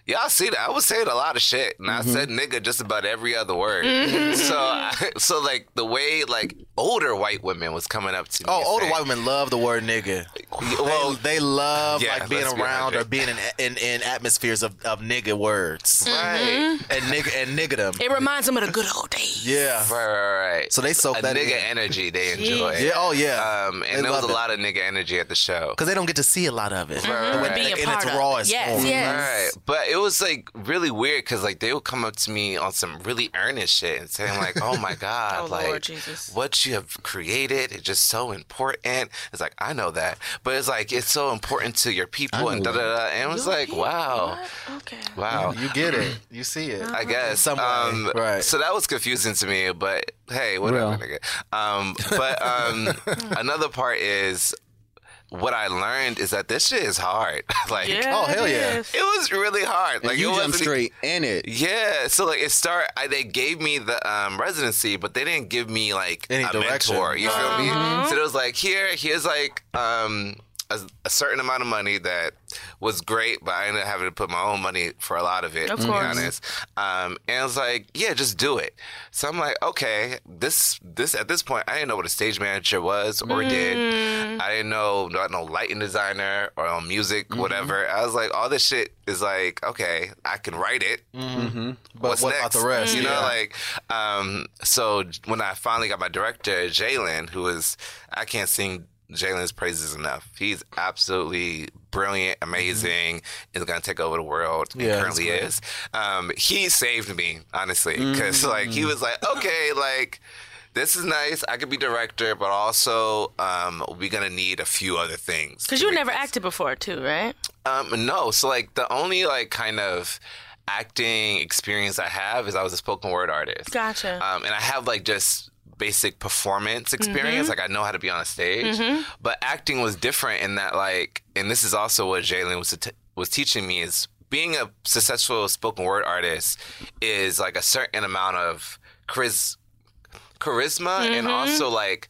Y'all see that? I was saying a lot of shit, and Mm-hmm. I said nigga just about every other word. So, I, so like the way like older white women was coming up to me. Oh, and older saying- white women love the word nigga. Well, they, they love yeah, like being let's be around one or hundred. being in, in in atmospheres of, of nigga words right, and nigga and nigga them. It reminds them of the good old days. Yeah. right, right, right. So they soak a that nigga in. energy they enjoy. Yeah. Oh yeah. Um, They and there was love a it. lot of nigga energy at the show. Because they don't get to see a lot of it. Right, right. Be a in part its of rawest it. Yes, form. yes. Right, but it was like really weird because like they would come up to me on some really earnest shit and saying like, "Oh my god, Oh, like Lord Jesus. what you have created is just so important." It's like I know that, but it's like it's so important to your people and da da da. And it was like, wow, What? Okay. wow. You get it. You see it. I guess. Some way. Um, Right. So that was confusing to me, but hey, whatever, Well. nigga. Um, but um, another part is what I learned is that this shit is hard. like, Yeah, Oh, hell it yeah. is. it was really hard. Like, you it jump wasn't straight in it. Yeah, so like it start. I, they gave me the um, residency, but they didn't give me like Any a direction. mentor. You feel me? So it was like here, here's like um, a, a certain amount of money that was great, but I ended up having to put my own money for a lot of it. Of to be course. honest, um, and I was like, yeah, just do it. So I'm like, okay, this this at this point, I didn't know what a stage manager was or did. I didn't know not no lighting designer or no music, whatever. I was like, all this shit is like, okay, I can write it. But What's what next? about the rest? You know, Yeah. like, um, so when I finally got my director, Jalen, who is, I can't sing Jalen's praises enough. He's absolutely brilliant, amazing, is going to take over the world, and Yeah, that's currently great. is. Um, he saved me, honestly, because, like, he was like, okay, like, this is nice. I could be director, but also um, we're going to need a few other things. Because to you make never this. acted before, too, right? Um, no. So like the only like kind of acting experience I have is I was a spoken word artist. Gotcha. Um, and I have like just basic performance experience. Like I know how to be on a stage, but acting was different in that like, and this is also what Jalen was t- was teaching me is being a successful spoken word artist is like a certain amount of chariz- charisma and also like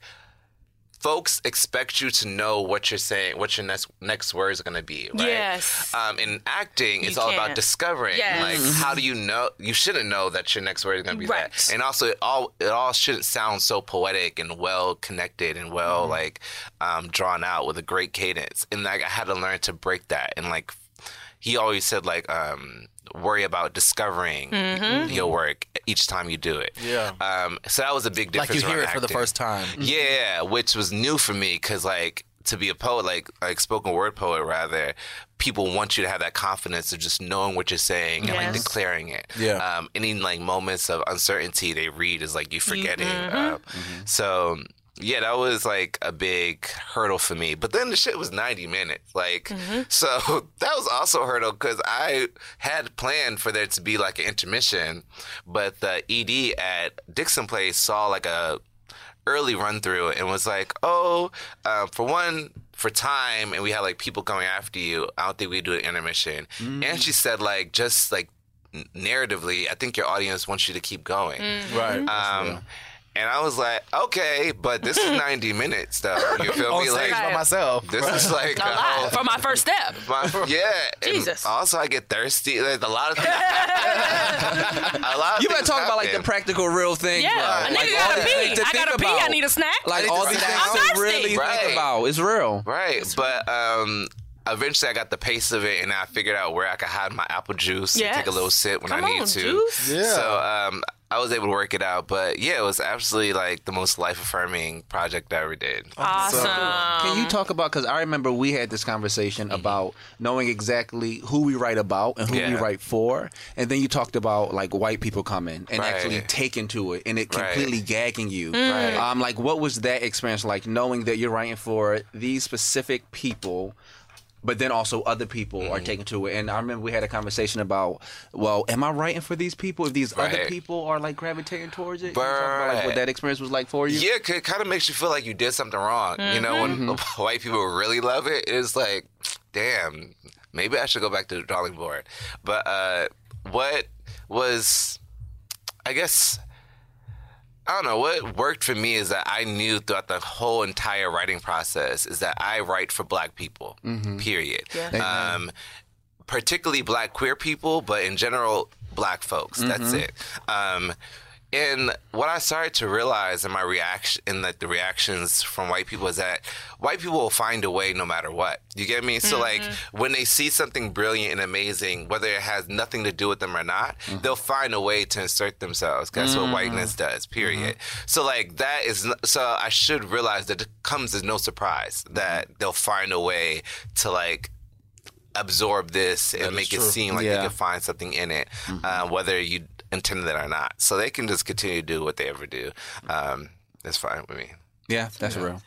folks expect you to know what you're saying, what your next next words are going to be, right? Yes. Um, in acting, it's You all can't. about discovering. Yes. Like, how do you know? You shouldn't know that your next word is going to be Right. that. And also, it all it all shouldn't sound so poetic and well connected and well Mm-hmm. like um, drawn out with a great cadence. And like, I had to learn to break that. And like, he always said like, um, worry about discovering Mm-hmm. your work each time you do it. Yeah. Um, so that was a big difference. Like you hear around it for the acting. first time. Yeah, which was new for me because, like, to be a poet, like, like spoken word poet, rather, people want you to have that confidence of just knowing what you're saying and like Yes. declaring it. Yeah. Um, any like moments of uncertainty they read is like you forgetting. mm-hmm. Um, So. Yeah, that was like a big hurdle for me. But then the shit was ninety minutes. Like, so that was also a hurdle because I had planned for there to be like an intermission, but the E D at Dixon Place saw like a early run through and was like, oh, uh, for one, for time, and we had like people coming after you, I don't think we do an intermission. And she said, like, just like n- narratively, I think your audience wants you to keep going. Right. Um, and I was like, okay, but this is ninety minutes, though. You feel On me? stage Like, by myself. this is like A lot for my first step. my, yeah. and Jesus. also, I get thirsty. Like, a lot of things. a lot of You better things talk about like the happen. practical real things. Yeah, bro. a Like, nigga all gotta these pee. things to I think gotta pee. about. I need a snack. Like need all to these sit things down. to I'm really thirsty. Right. think about. It's real. Right, but um, eventually I got the pace of it, and I figured out where I could hide my apple juice Yes. and take a little sip when Come I need on, to. juice. Yeah. So um, I was able to work it out, but yeah, it was absolutely like the most life affirming project I ever did. Awesome. Can you talk about, because I remember we had this conversation about knowing exactly who we write about and who we Yeah. write for, and then you talked about like white people coming and Right. actually taking to it and it Right. completely gagging you. Right. Um, like what was that experience like, knowing that you're writing for these specific people, but then also other people are Mm-hmm. taking to it? And I remember we had a conversation about, well, am I writing for these people if these other Right. people are like gravitating towards it? Can you talk about like Right. what that experience was like for you? Yeah, 'cause it kind of makes you feel like you did something wrong. You know, when white people really love it, it's like, damn, maybe I should go back to the drawing board. But uh, what was, I guess, I don't know, what worked for me is that I knew throughout the whole entire writing process is that I write for black people, period. Yeah. Um, particularly black queer people, but in general, black folks. Mm-hmm. That's it. Um, and what I started to realize in my reaction, in like the reactions from white people, is that white people will find a way no matter what. You get me? Mm-hmm. So like when they see something brilliant and amazing, whether it has nothing to do with them or not, mm-hmm. they'll find a way to insert themselves. That's mm-hmm. what whiteness does. Period. Mm-hmm. So like that is so I should realize that it comes as no surprise that they'll find a way to like absorb this and make it seem like yeah. they can find something in it, mm-hmm. uh, whether you intended it or not. So they can just continue to do what they ever do. Um, that's fine with me. Yeah, that's yeah. real.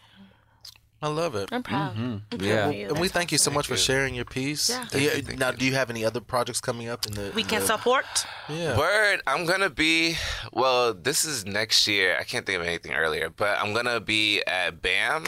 I love it. I'm proud. Mm-hmm. I'm proud yeah. of you. And we thank you so Thank much you. for sharing your piece. Yeah. Do you, Thank you, thank now, you. do you have any other projects coming up in the? We in can the, support. Yeah. Word, I'm gonna be. Well, this is next year. I can't think of anything earlier, but I'm gonna be at BAM.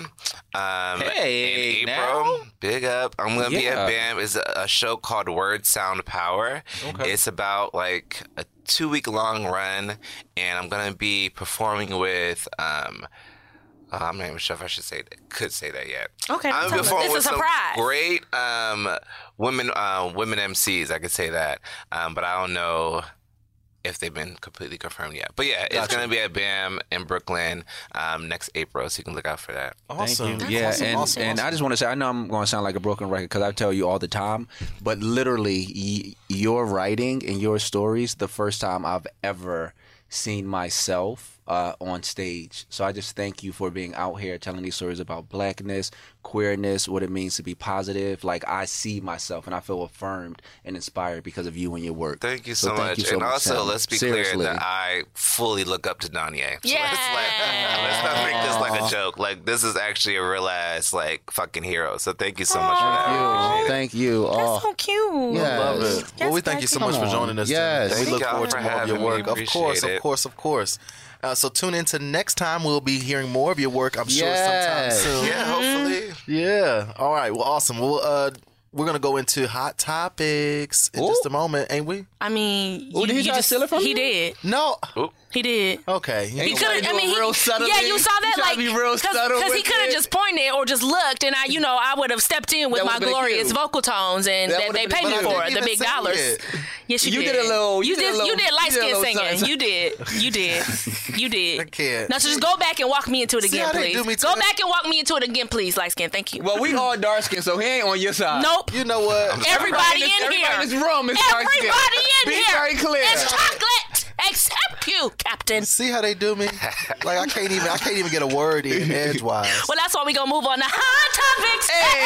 Um, Hey, in April. now? Big up! I'm gonna be Yeah. at BAM. It's a, a show called Word Sound Power. Okay. It's about like a two week long run, and I'm gonna be performing with. Um, Uh, I'm not even sure if I should say that. Could say that yet. Okay, I'm tell us. performing It's a with some surprise. great um, women uh, women M Cs. I could say that, um, but I don't know if they've been completely confirmed yet. But yeah, it's Gotcha. going to be at BAM in Brooklyn um, next April, so you can look out for that. Awesome. Thank you. Yeah, awesome, and, awesome, and awesome. I just want to say, I know I'm going to sound like a broken record because I tell you all the time, but literally, y- your writing and your stories, the first time I've ever seen myself uh, on stage. So I just thank you for being out here telling these stories about blackness, queerness, what it means to be positive. Like, I see myself and I feel affirmed and inspired because of you and your work. Thank you so, thank much. you so and much, also, Sam. let's be Seriously. clear that I fully look up to Danye. So Yeah. let's, like, let's not make this like a joke. Like, this is actually a real ass, like, fucking hero. So thank you so much for that. I appreciate it. Thank you. That's Oh, so cute. Yeah. Love it. Yes, Well, we thank you so much Come for on. joining us. Yes. Tim. We Thank look y'all forward to for more of your having me. work. Of course, Appreciate of it. course, of course. Uh, so tune into next time. We'll be hearing more of your work. I'm sure Yes. sometime soon. Yeah, hopefully. Yeah. All right. Well, awesome. Well, uh, we're gonna go into hot topics in Ooh. just a moment, ain't we? I mean, Oh, you, did he you try to just steal it from he you? did. No. He did. Okay. He Ain't could trying have. to I do it mean, he- real subtly? yeah, you saw He that, trying like, to be real subtle because he with could have it? just pointed or just looked, and I, you know, I would have stepped in with That my would've been glorious cute. vocal tones, and That that, would've they been- paid me but I for didn't the even big sing dollars. it. Yes, you, You did. did a little- you You did a did. little- You did light you did a skin little singing. something. You did. You did. You did. I can't. Now, so just go back and walk me into it See again, how they please. do me to Go the- back and walk me into it again, please, light skin. Thank you. well, we all dark skinned, so he ain't on your side. Nope. You know what? Everybody in this- in everybody here. in this room is dark-skinned. Everybody in Be here. very clear. It's chocolate, except you, Captain. See how they do me? Like I can't even. I can't even get a word in edgewise. Well, that's why we gonna move on to hot topics.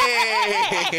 Hey!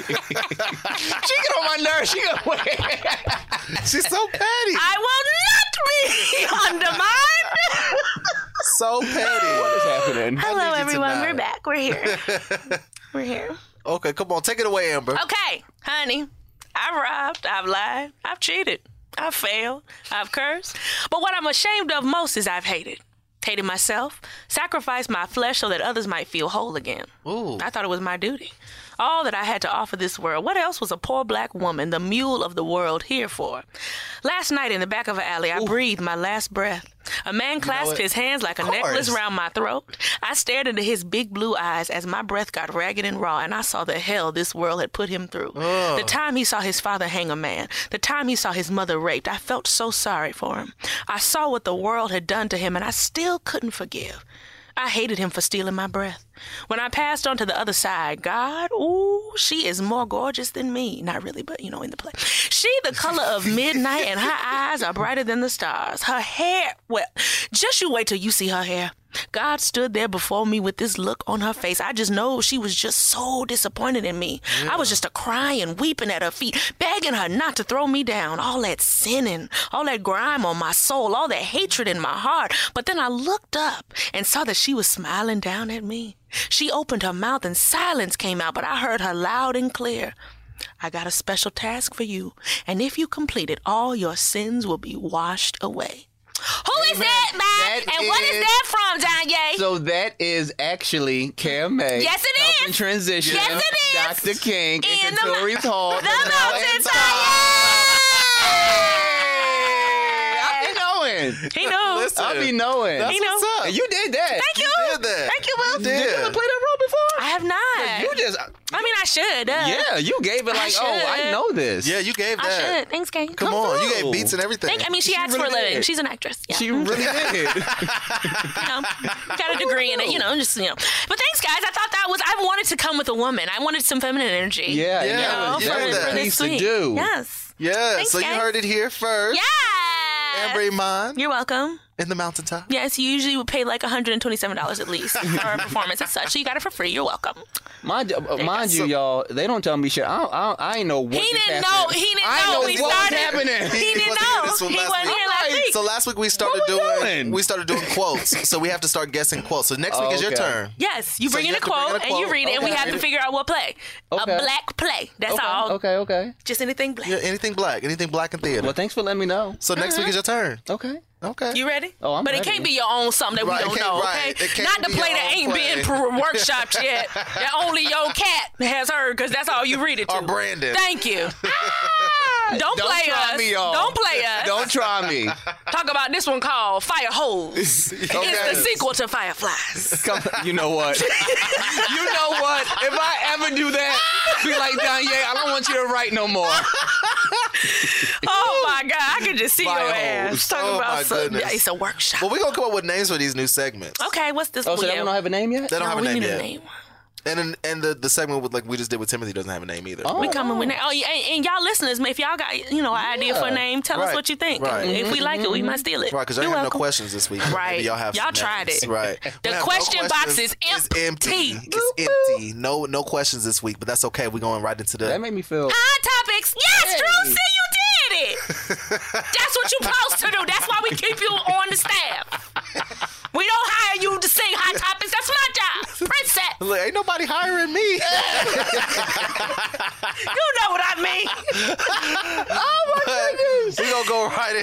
She get on my nerves. She go. She's so petty. I will not be undermined. So petty. What is happening? Hello, need you everyone. tonight. We're back. We're here. We're here. Okay, come on, take it away, Amber. Okay, honey. I've robbed. I've lied. I've cheated. I've failed. I've cursed. But what I'm ashamed of most is I've hated. Hated myself. Sacrificed my flesh so that others might feel whole again. Ooh. I thought it was my duty. All that I had to offer this world. What else was a poor black woman, the mule of the world, here for? Last night in the back of an alley, I breathed my last breath. A man clasped what? his hands like a Of course. necklace round my throat. I stared into his big blue eyes as my breath got ragged and raw, and I saw the hell this world had put him through. The time he saw his father hang a man, the time he saw his mother raped, I felt so sorry for him. I saw what the world had done to him, and I still couldn't forgive. I hated him for stealing my breath. When I passed on to the other side, God, ooh, she is more gorgeous than me. Not really, but, you know, in the play. She the color of midnight, and her eyes are brighter than the stars. Her hair, well, just you wait till you see her hair. God stood there before me with this look on her face. I just know she was just so disappointed in me. I was just a crying, weeping at her feet, begging her not to throw me down. All that sinning, all that grime on my soul, all that hatred in my heart. But then I looked up and saw that she was smiling down at me. She opened her mouth and silence came out, but I heard her loud and clear. I got a special task for you, and if you complete it, all your sins will be washed away. Who is that, man? That And what is is- that from, Danye? So that is actually Cam May. Yes, it helping is. transition. Yes, it is. Doctor King In and the mo- Katori's Hall. The mountain I be knowing. He knows. Listen, I be knowing. that's He know. what's up. And you did that. Thank you. did that. Thank you, Will. You Did you did. ever play that role before? I have not. You just. I mean, I should. Uh, Yeah, you gave it like, oh, I should. know this. Yeah, you gave I that. should. Thanks, Kate. Come, Come on, you through. gave beats and everything. Thank, I mean, she, She acts for a really living. did. She's an actress. Yeah. She really did. you know, got a degree in it, you know, just, you know. But thanks, guys. I thought that was, I wanted to come with a woman. I wanted some feminine energy. Yeah, Yeah, You know, yeah, for, that for needs this to week. do. Yes. yeah, Thanks, so you guys. heard it here first. Yes. Amber Iman You're welcome. in the mountaintop. Yes, you usually would pay like one hundred twenty-seven dollars at least for a performance and such. So you got it for free. You're welcome. Mind, you- uh, mind you, y'all, they don't tell me shit. I, don't, I, don't, I ain't know what He just didn't happened. know. He didn't I know. know We what was started. happening. He He didn't wasn't know. here this one He last wasn't week. here last week. So last week we started What we doing doing? we started doing quotes. So we have to start guessing quotes. So next week Oh, is your okay. turn. Yes, you So bring you in a have to bring in quote, a and you quote. read it, and we Okay. have to figure out what play. Okay. A black play. That's Okay, all. okay, okay. Just anything black. Yeah, anything black, anything black in theater. Well, thanks for letting me know. So next week is your turn. Okay. Okay. You ready? Oh, I'm But it ready. can't be your own something that Right, we it don't can't- know, right. okay? It can't Not the be play your that own ain't play. been per- workshopped yet. That only your cat has heard, because that's all you read it to. Or Brandon. Thank you. Ah, don't, Don't play try us. me, y'all. Don't play us. Don't try me. Talk about this one called Fire Hose. It's the sequel to Fireflies. Come, you know what? you know what? If I ever do that, be like, Danye, I don't want you to write no more. Oh my God, I can just see Fire your Hose. ass. Talk Oh, about my some, goodness. yeah, it's a workshop. Well, we're gonna come up with names for these new segments. Okay, what's this Oh, one? so that one don't have a name yet? They don't no, have a we name need yet. a name. And then, and the, the segment with like we just did with Timothy doesn't have a name either. Oh. We coming with name. Oh, yeah, and, and y'all listeners, man, if y'all got you know an idea for a name, tell us Right. what you think. Right. If we like it, we might steal it. Right, because y'all You're have no welcome. questions this week. Right. Maybe y'all have Y'all some tried names. it. Right. The We have question box questions. is It's empty. empty. It's empty. No, no questions this week, but that's okay. We're going right into the. That made me feel. Hot topics. Yes, Hey. Drew, see you did it. That's what you supposed to do. That's why we keep you on the staff. We don't hire you to sing hot topics. That's my job. Princess. Look, ain't nobody hiring me. You know what I mean. oh my goodness. We're going to go right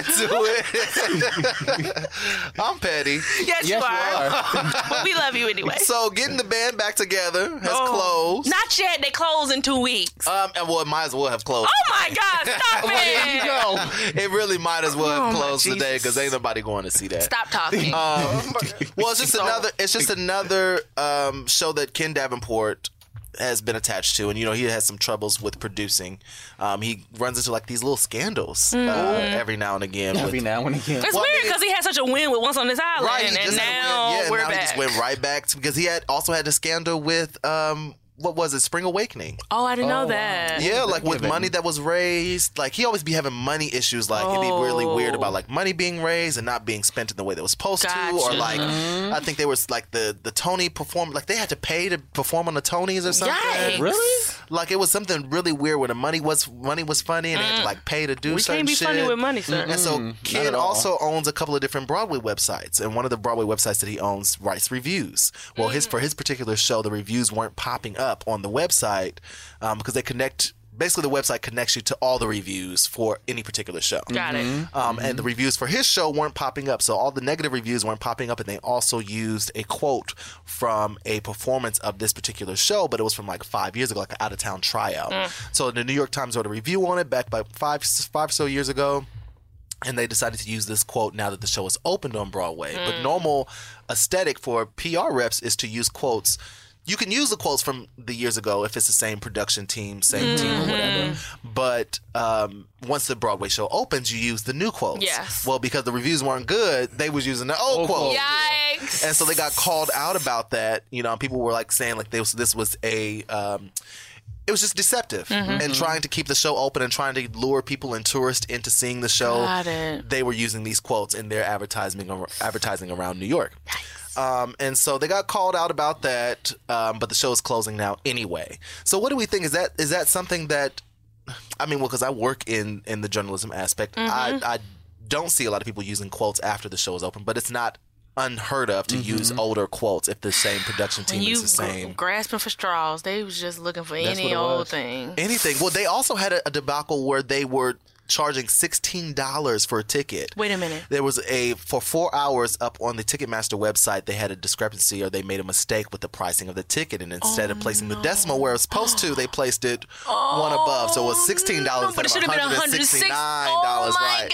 into it. I'm petty. Yes, Yes, you you are. are. But we love you anyway. So getting the band back together has Oh. closed. Not yet. They close in two weeks. Um, and well, it might as well have closed. Oh my God! Stop There you it! go. It really might as well have Oh, my closed today Jesus. because ain't nobody going to see that. Stop talking. Um, well, it's just another. It's just another um, show that Ken Davenport has been attached to, and you know he has some troubles with producing. Um, he runs into like these little scandals uh, every now and again. Every with, now and again. it's well, weird I mean, because he had such a win with Once on This Island, right, he and just had a now win- yeah, we're now back. he just went right back to, because he had also had a scandal with um, what was it, Spring Awakening? Oh, I didn't Oh, know wow. that. Yeah, like with given? money that was raised. Like he always be having money issues. Like it'd be really Oh. weird about like money being raised and not being spent in the way that was supposed to. Or Gotcha. like I think there was like the the Tony perform like they had to pay to perform on the Tonys or something. Yikes. Really? Like it was something really weird where the money was money was funny and they had to like pay to do We certain can't be shit. funny with money, sir. And so at Ken all. also owns a couple of different Broadway websites, and one of the Broadway websites that he owns writes reviews. Well, his for his particular show, the reviews weren't popping up on the website um, because they connect. Basically, the website connects you to all the reviews for any particular show. Got it. Um, And the reviews for his show weren't popping up. So all the negative reviews weren't popping up. And they also used a quote from a performance of this particular show, but it was from like five years ago, like an out of town tryout. So the New York Times wrote a review on it back by five, five or so years ago. And they decided to use this quote now that the show is opened on Broadway. But normal aesthetic for P R reps is to use quotes. You can use the quotes from the years ago if it's the same production team, same team or whatever. But um, once the Broadway show opens, you use the new quotes. Yes. Well, because the reviews weren't good, they was using the old quotes. Yikes. And so they got called out about that. You know, people were like saying like this this was a um, it was just deceptive and trying to keep the show open and trying to lure people and tourists into seeing the show. Got it. They were using these quotes in their advertising advertising around New York. Um, and so they got called out about that, um, but the show is closing now anyway. So what do we think? Is that is that something that, I mean, well, because I work in, in the journalism aspect, I, I don't see a lot of people using quotes after the show is open, but it's not unheard of to use older quotes if the same production team When you is the same. gr- grasping for straws, they was just looking for That's any what it old was. thing. Anything. Well, they also had a, a debacle where they were charging sixteen dollars for a ticket. Wait a minute. There was a, for four hours up on the Ticketmaster website, they had a discrepancy or they made a mistake with the pricing of the ticket. And instead of placing the decimal where it was supposed to, they placed it one above. So it was sixteen dollars But it should instead have of been one hundred sixty-nine one hundred dollars. six. Oh my Right.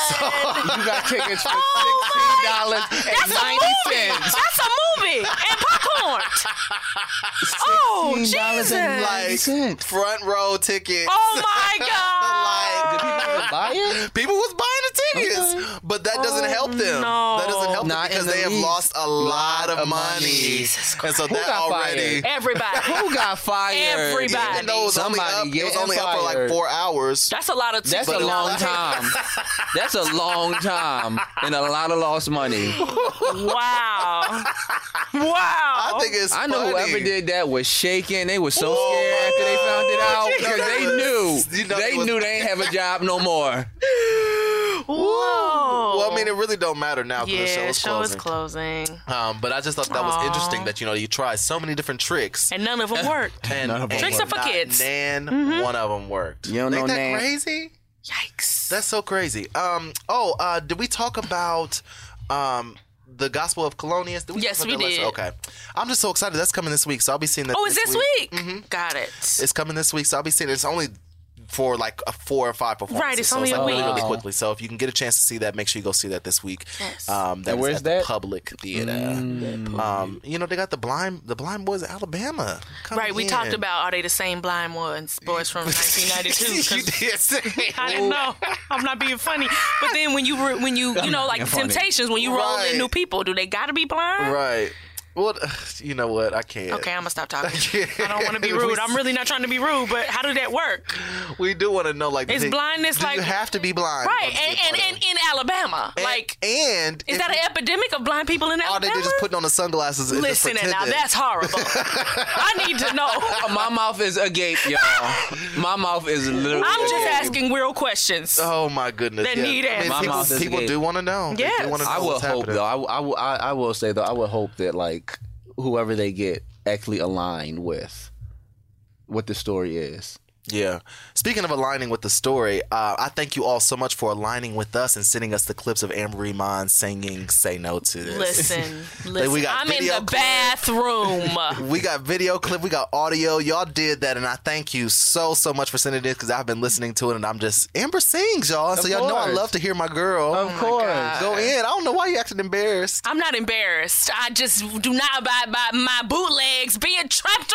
God. You got tickets for Oh sixteen dollars That's and a ninety movie. cents. That's a movie. And popcorn. stormed. Oh, Jesus. Like front row tickets. Oh my God. Like, Did people even buy it? people was buying the tickets, but that doesn't Oh, help them. no. That doesn't help Not them because in the they have least. lost a lot of of money. money. Jesus And so Who that got already. fired? Everybody. Who got fired? Everybody. Even though it was only Somebody up, it was getting only up for like fired. four hours. That's a lot of That's tickets. a long time. That's a long time and a lot of lost money. Wow. Wow. I think it's I know funny. whoever did that was shaking. They were so scared after they found it out because they knew You know they it was- knew they ain't have a job no more. Whoa. Well, I mean, it really don't matter now because yeah, the show is show is closing. closing. Um, but I just thought that was Aw. interesting that you know you try so many different tricks. And none of them worked. And, None of 'em and Tricks are for not kids. Nan, Mm-hmm. one of them worked. You don't Ain't know that Nan? crazy? Yikes. That's so crazy. Um. Oh. Uh. Did we talk about um the Gospel of Colonius? Did we Yes, talk about we that last- did. Okay. I'm just so excited. That's coming this week, so I'll be seeing that. Oh, it's this week? Mm-hmm. Got it. It's coming this week, so I'll be seeing it. It's only for like a four or five performances. Right, it's so only it's a like really, week. really Wow. quickly. So if you can get a chance to see that, make sure you go see that this week. Yes. Um, that And is where's at that? the Public Theater. Um, you know they got the blind, the blind boys of Alabama. coming Right, we in. talked about are they the same blind ones, boys from nineteen ninety-two? you 'cause did say. I didn't know. I'm not being funny. But then when you re- when you you know like being funny. Temptations, when you roll Right. in new people, do they got to be blind? Right. Well, you know what? I can't. Okay, I'm gonna stop talking. can't. I don't want to be rude. I'm really not trying to be rude, but how did that work? We do want to know, like, Is the- blindness do like- you have to be blind? Right, in order to and be a and, part and of it? in Alabama, And- like, and is if that an you- epidemic of blind people in Are Alabama? they just putting on the sunglasses? And just Listen, and now pretending? that's horrible. I need to know. My mouth is agape, y'all. My mouth is literally. I'm just agape. asking real questions. Oh my goodness! That yeah. need I mean, answers. My people, mouth is people gay. do want to know. They do Yes. wanna know I will what's hope happening. though. I, will- I, will- I, I will say though. I would hope that like whoever they get actually aligned with what the story is. Yeah. Speaking of aligning with the story, uh, I thank you all so much for aligning with us and sending us the clips of Anne-Marie Mon singing "Say No to This." Listen, listen. we got I'm in video the clip. bathroom. We got video clip, we got audio. Y'all did that, and I thank you so so much for sending this because I've been listening to it, and I'm just Amber sings, y'all. So Of y'all know I course. love to hear my girl. Of course. God. Go in. I don't know why you acting embarrassed. I'm not embarrassed. I just do not abide by my bootlegs being trapped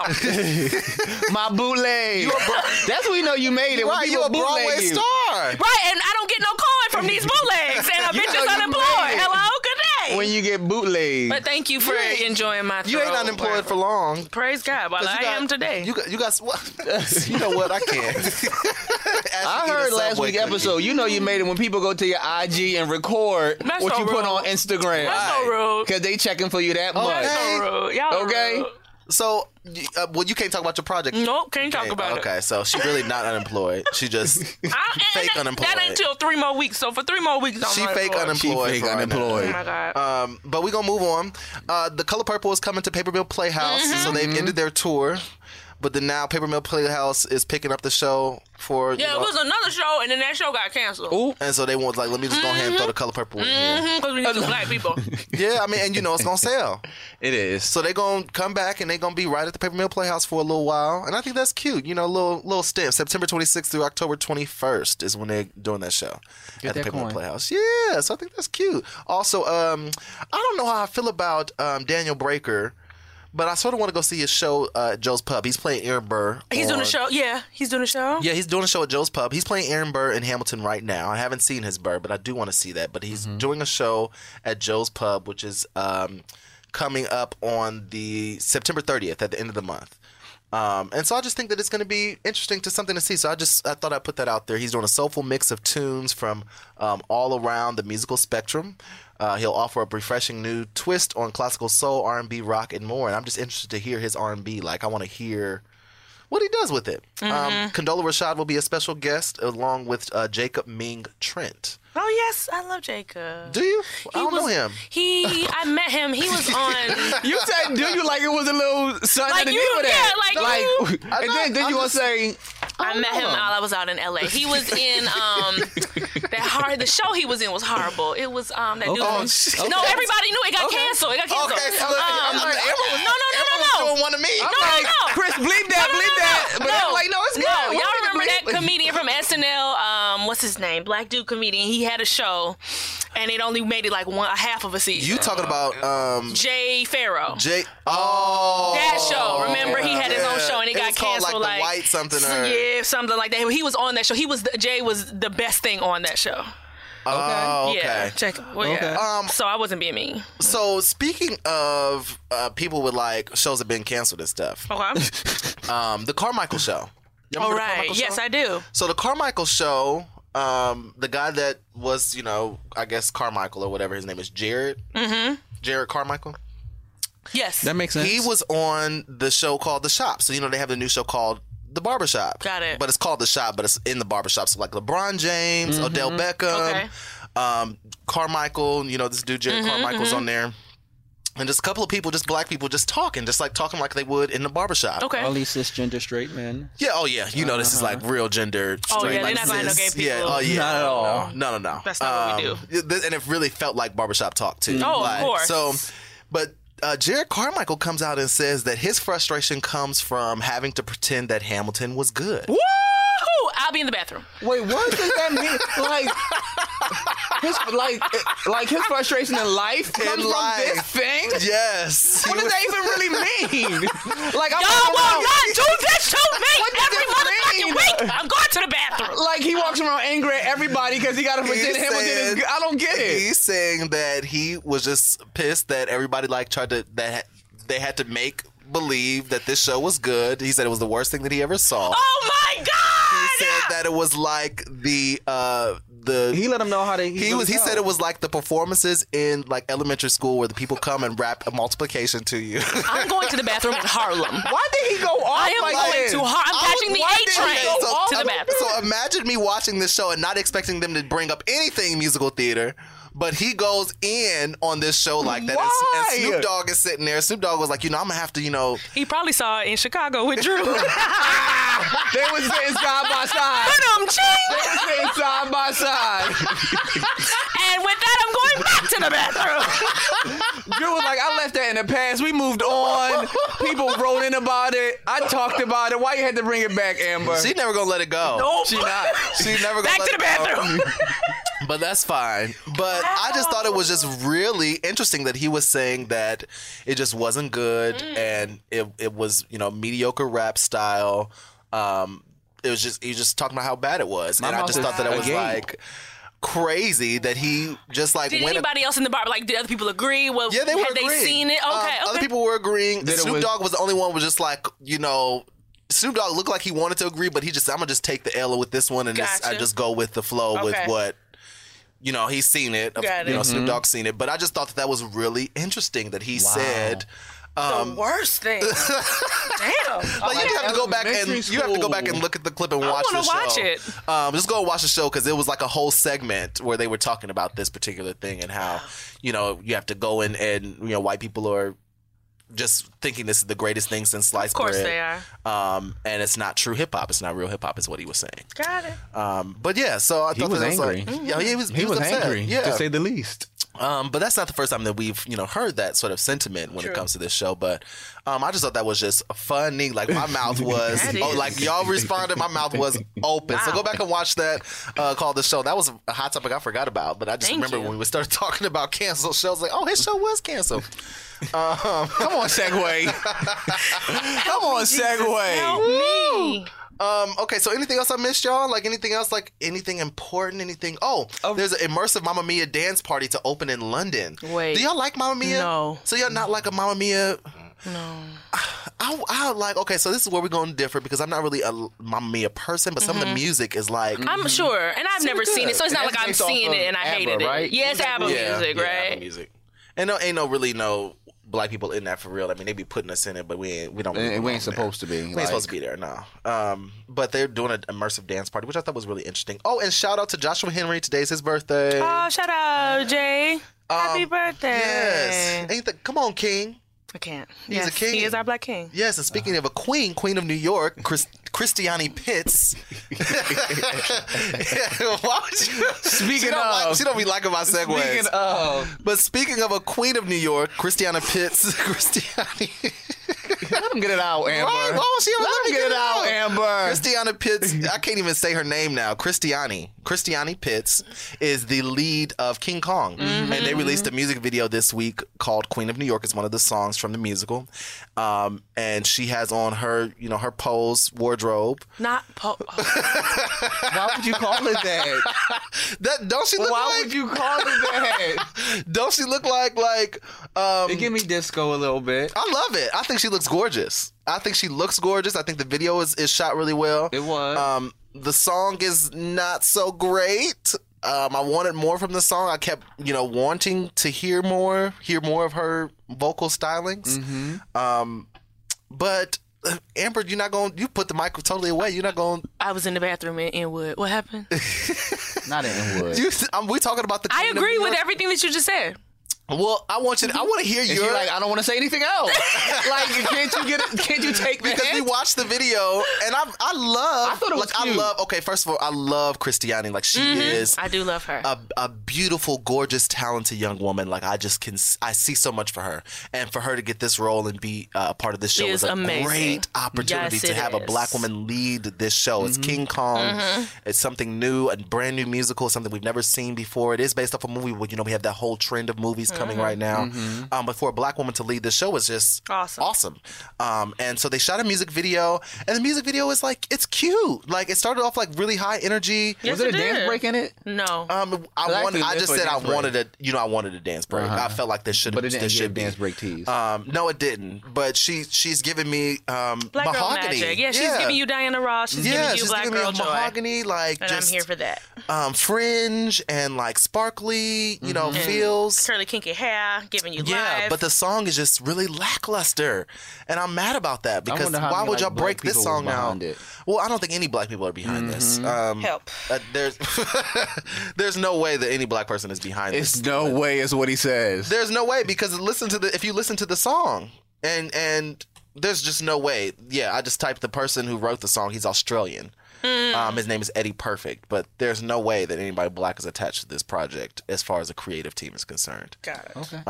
around. My bootleg. That's when you know you made it. When Right, people you a bootleg Broadway you. star. Right, and I don't get no coin from these bootlegs, and a You bitch know is you unemployed. made it. Hello, good day. When you get bootleg. But thank you for You ain't- enjoying my. You ain't throw, unemployed whatever. for long. Praise God. Well, 'Cause I you got- am today. You got, you got, what? You know what? I can't. As you I eat a heard last Subway week cookie. episode. You know you made it when people go to your I G and record That's what so you put rude. on Instagram. That's so rude. Because they checking for you that much. That's so rude. Y'all Okay. rude. So, y- uh, well, you can't talk about your project. Nope, can't talk Okay, about it. Okay, so she really not unemployed. She just I, and fake that, unemployed. That ain't till three more weeks. So for three more weeks, I'm She fake unemployed. unemployed. She fake for right now. unemployed. Oh my God. Um, but we're gonna move on. Uh, the Color Purple is coming to Paper Mill Playhouse, Mm-hmm. so they've ended their tour. But then now Paper Mill Playhouse is picking up the show for you yeah, know, it was another show, and then that show got canceled. Ooh. and so they want like let me just go ahead and throw the Color Purple in here. Because we need some black people. Yeah, I mean, and you know it's gonna sell. It is. So they're gonna come back and they're gonna be right at the Paper Mill Playhouse for a little while, and I think that's cute. You know, a little little stint. September twenty-sixth through October twenty-first is when they're doing that show at the Get that Paper Mill coin. Playhouse. Yeah, so I think that's cute. Also, um, I don't know how I feel about um, Daniel Breaker, but I sort of want to go see his show uh, at Joe's Pub. He's playing Aaron Burr. He's doing on- a show. Yeah, he's doing a show. Yeah, he's doing a show at Joe's Pub. He's playing Aaron Burr in Hamilton right now. I haven't seen his Burr, but I do want to see that. But he's doing a show at Joe's Pub, which is um, coming up on the September thirtieth at the end of the month. Um, and so I just think that it's going to be interesting to something to see. So I just I thought I'd put that out there. He's doing a soulful mix of tunes from um, all around the musical spectrum. Uh, he'll offer a refreshing new twist on classical soul, R and B, rock, and more. And I'm just interested to hear his R and B. Like I want to hear what he does with it. Um, Condola Rashad will be a special guest along with uh, Jacob Ming Trent. Oh yes, I love Jacob. Do you? I don't was, know him. He, I met him. He was on. You said, do you like it was a little something Like underneath you- of that? yeah, like you- and then, then I'm you gonna just- say, I met him while I was out in L A. He was in um that hard. The show he was in was horrible. It was um that dude. Okay. from- No, everybody knew it got canceled. It got canceled. Okay, so Um, I'm like, everyone, no, no, no, no, no. doing one to me. No, like, no, no. Chris, bleep that, No, no, bleep no, that. no. But I'm like, no, it's good. No, We y'all don't need to remember that bleep. comedian from S N L? Um, what's his name? Black dude comedian. He had a show, and it only made it like one a half of a season. You talking about um, Jay Farrow. Jay? Oh, That show, remember he had his own yeah. show and it, It got was called, canceled. like, The White something or- yeah, something like that. He was on that show. He was the, Jay was the best thing on that show. Oh, okay. Yeah, check. Well, yeah. Um, so I wasn't being mean. So speaking of uh, people with like shows that have been canceled and stuff, Okay. um, the Carmichael Show. You All remember the right. Carmichael Yes, Show? I do. So the Carmichael Show, um, the guy that was, you know, I guess Carmichael or whatever his name is, Jared. Mm-hmm. Jared Carmichael. Yes. That makes sense. He was on the show called The Shop. So you know they have the new show called The Barbershop. Got it. But it's called The Shop, but it's in the barbershop. So like LeBron James, Odell Beckham, Okay. um, Carmichael, you know, this dude Jared Carmichael's on there. And just a couple of people, just black people, just talking, just like talking like they would in the barbershop. Okay. All these cisgender straight men. Yeah, oh yeah. You know this is like real gender Oh, straight. yeah, they're like not gonna have no cis- gay Yeah, people. oh yeah. Not at all. No, no, no. That's not what we do. And it really felt like barbershop talk too. Oh, of Like, course. So, but uh, Jared Carmichael comes out and says that his frustration comes from having to pretend that Hamilton was good. Woo! I'll be in the bathroom. Wait, what does that mean? Like, his, like, like his frustration in life comes from life. this thing? Yes. What He does was- that even really mean? Like, I'm Y'all walking will around- not do this to me What does every this motherfucking mean? week. I'm going to the bathroom. Like he walks around angry at everybody because he got to pretend He's Hamilton is saying- good. I don't get it. He's saying that he was just pissed that everybody like tried to that they had to make believe that this show was good. He said it was the worst thing that he ever saw. Oh my He God! said that it was like the uh the He let him know how to. he was he said it was like the performances in like elementary school where the people come and rap a multiplication to you. I'm going to the bathroom in Harlem. Why did he go off I am like going this? to Har- I'm I catching was- the why A did he train go So- off? to the bathroom. So imagine me watching this show and not expecting them to bring up anything musical theater. But he goes in on this show like that. And- Why? And Snoop Dogg is sitting there. Snoop Dogg was like, you know, I'm going to have to, you know, He probably saw it in Chicago with Drew. They was sitting side by side. Ba-dum, They ching. was sitting side by side. And with that, I'm going back to the bathroom. Drew was like, I left that in the past. We moved on. People wrote in about it. I talked about it. Why you had to bring it back, Amber? she never going to let it go. Nope. She not. She never going Back let to the it go. bathroom. But that's fine. But I just thought it was just really interesting that he was saying that it just wasn't good Mm. and it it was, you know, mediocre rap style. Um, it was just he was just talking about how bad it was. My and I mouth just is thought that it was agape. like crazy that he just like Did went anybody else in the bar, like, did other people agree? Well, Yeah, they were had agreeing. they seen it? Okay, Um, okay. Other people were agreeing. That it Snoop was- Dogg was the only one who was just like, you know, Snoop Dogg looked like he wanted to agree, but he just I'm gonna just take the L with this one and just, I Gotcha. just go with the flow with Okay. what. You know, he's seen it. Got You know, it. Snoop Dogg's seen it. But I just thought that that was really interesting that he said. Um, the worst thing. Damn. like you have to go back and Elementary you have to go back school. and look at the clip and I watch the wanna show. watch it. Um, just go and watch the show because it was like a whole segment where they were talking about this particular thing and how you know you have to go in and you know white people are just thinking this is the greatest thing since sliced Of course bread. they are. Um, and it's not true hip hop. It's not real hip hop. Is what he was saying. Got it. Um, but yeah, so I He thought was that was angry. like, yeah, he was. He, He was upset. angry, Yeah, to say the least. um, but that's not the first time that we've, you know, heard that sort of sentiment when True. it comes to this show. But um, I just thought that was just funny. Like my mouth was, That oh, is. like y'all responded, my mouth was open. So Wow. go back and watch that uh, called The Show. That was a hot topic I forgot about. But I just Thank remember you. when we started talking about canceled shows, like, oh, his show was canceled. Come on, Segway. Come on, Help Segway. me. Um, okay, so anything else I missed, y'all? Like anything else, like anything important, anything? Oh, there's an immersive Mamma Mia dance party to open in London. Wait. Do y'all like Mamma Mia? No. So y'all not like a Mamma Mia? No. I, I like, okay, so this is where we're going to differ because I'm not really a Mamma Mia person, but some of the music is like, I'm sure, and I've never good. seen it, so it's And not that's like I'm based off seeing of it and I ABBA, hated right? it. Yeah, it's ABBA yeah, music, yeah, right? Apple music. And no, ain't no really no black people in that for real. I mean, they be putting us in it, but we ain't, we don't. Really And we ain't belong there. supposed to be. We ain't like- supposed to be there, no. Um, but they're doing an immersive dance party, which I thought was really interesting. Oh, and shout out to Joshua Henry. Today's his birthday. Oh, shout out, Jay. Happy Um, birthday. Yes. Ain't that? Come on, King. I can't. He's yes, a king. He is our black king. Yes, and speaking of a queen, Queen of New York, Chris, Christiane Pitts. Why would you? Speaking she don't of- like, she don't be liking my segues. Speaking of, But speaking of a Queen of New York, Christiana Pitts, Christiane. Let him get it out, Amber. Right? Why was she? Let, Let him get, it out, Amber. Christiana Pitts. I can't even say her name now. Christiani. Christiani Pitts is the lead of King Kong, Mm-hmm. and they released a music video this week called "Queen of New York." It's one of the songs from the musical, um, and she has on her, you know, her pose wardrobe. Not po- Why would you call it that? That don't she look Why like? would you call it that? Don't she look like like? Um, It give me disco a little bit. I love it. I think she looks gorgeous. I think she looks gorgeous. I think the video is, is shot really well. It was. Um, the song is not so great. Um, I wanted more from the song. I kept, you know, wanting to hear more, hear more of her vocal stylings. Mm-hmm. Um, but uh, Amber, you're not going. You put the mic totally away. You're not going. I was in the bathroom in Inwood. What happened? Not in Inwood. You, um, we talking about the. I Queen of agree New with York? everything that you just said. Well, I want you. To, I want to hear And your. she like, I don't want to say anything else. Like, can't you get it? Can't you take the Because we hint? watched the video, and I I love. I thought it was like I cute. love. Okay, first of all, I love Christiani. Like she is I do love her. a, a beautiful, gorgeous, talented young woman. Like I just can. I see so much for her, and for her to get this role and be uh, a part of this show She is is a amazing. great opportunity Yes, to it have a is. black woman lead this show. It's King Kong. It's something new, a brand new musical, something we've never seen before. It is based off a movie where you know we have that whole trend of movies coming right now. Um, but for a black woman to lead the show is just Awesome. Awesome. Um, and so they shot a music video, and the music video is like it's cute. Like it started off like really high energy. Yes, Was it a dance did. break in it? No. Um, I Well, wanted. actually, I that's just what said I dance break. wanted a. You know, I wanted a dance break. Uh-huh. I felt like there should. But it there didn't should give be dance break tease. Um, no, it didn't. But she she's giving me um, Black Girl mahogany. Magic. Yeah, she's giving you Diana Ross. She's yeah, giving you she's Black giving Girl me Joy. mahogany, like And just I'm here for that. um, fringe and like sparkly, you know, feels. Curly kinky hair, giving you Yeah, life. but the song is just really lackluster, and I'm mad about that because wonder how why many, would like, y'all black break this people song was now? behind it. Well, I don't think any black people are behind this. Um, Help. uh, there's there's no way that any black person is behind this. It's no way is what he says. There's no way because listen to the if you listen to the song and and there's just no way. Yeah, I just typed the person who wrote the song. He's Australian. Um, his name is Eddie Perfect, but there's no way that anybody black is attached to this project as far as the creative team is concerned. Got it. Okay.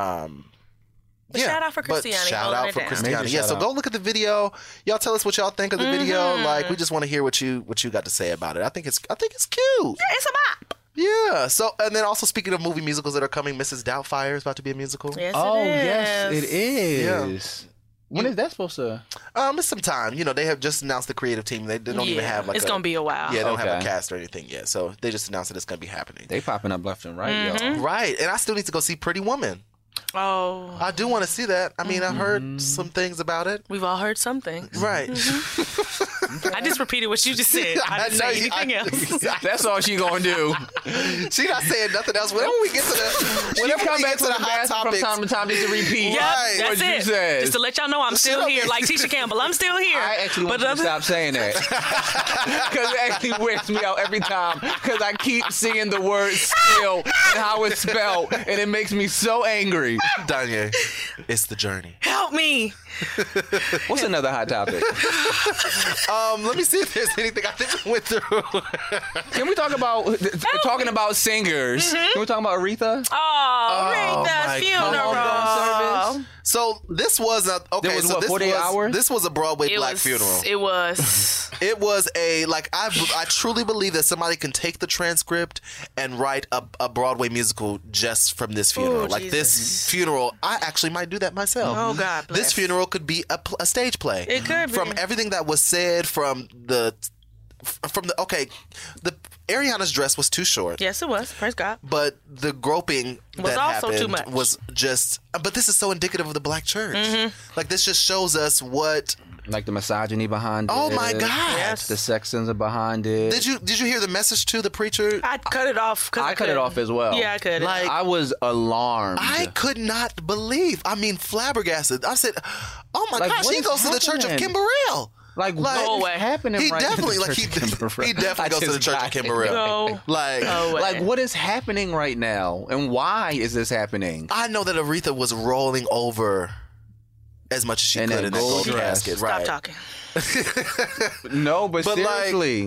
Yeah, shout out for but Christiani, Shout holding out it for down. Christiani. Major Yeah, shout so out. go look at the video. Y'all tell us what y'all think of the video. Like, we just want to hear what you what you got to say about it. I think it's I think it's cute. It's a bop. Yeah. So and then also speaking of movie musicals that are coming, Missus Doubtfire is about to be a musical. Yes, Oh it is. yes, it is. When is that supposed to? Um, it's some time. You know, they have just announced the creative team. They, they don't even Yeah, have like it's a, gonna be a while. Yeah, they don't have a Okay. cast or anything yet. So they just announced that it's gonna be happening. They popping up left and right, Mm-hmm. y'all. Right. And I still need to go see Pretty Woman. Oh, I do want to see that. I mean, I heard some things about it. we've all heard something. Right. I just repeated what you just said. I didn't I know say you- anything I- else. That's all she gonna do. She not saying nothing else. Whenever we get to the She whenever come we back get to to the the hot bathroom from topics, time to time just to repeat. Yep, Right. that's What you it. said. Just to let y'all know I'm still here, like Tisha Campbell. I'm still here. I actually want you to other- stop saying that because it actually wears me out every time because I keep seeing the word "still" and how it's spelled, and it makes me so angry. Danye, it's the journey. help me. What's another hot topic? Um, let me see if there's anything I think we went through. Can we talk about talking about singers? Can we talk about Aretha? Oh, my Aretha's funeral. God. Service? So this was a okay. There was, so what, this forty-eight was hours? this was a Broadway It black was, funeral. It was. It was a like I I truly believe that somebody can take the transcript and write a, a Broadway musical just from this funeral. Ooh, like this Jesus. funeral, I actually might do that myself. Oh, God bless. This funeral could be a, pl- a stage play. It could be. From everything that was said, from the from the okay, the Ariana's dress was too short. Yes, it was. Praise God. But the groping Was that also happened too much. was just. But this is so indicative of the black church. Mm-hmm. Like this just shows us what. Like the misogyny behind it. Oh my God! Yes. The sexisms are behind it. Did you did you hear the message to the preacher? I cut it off. Cause I, I cut it couldn't. off as well. Yeah, I could. Like- I was alarmed. I could not believe. I mean, flabbergasted. I said, "Oh my Like, gosh, what he is goes to the church of happening? Kim Burrell." like, Like- what away. is happening He right definitely now? like he, Church of Kim Burrell. he definitely I goes to the just church of got Kim it. Burrell. Go. Like away. Like, what is happening right now, and why is this happening? I know that Aretha was rolling over as much as she In could that in that gold gold dress. casket. Stop Right. talking. No, but, But, like, seriously,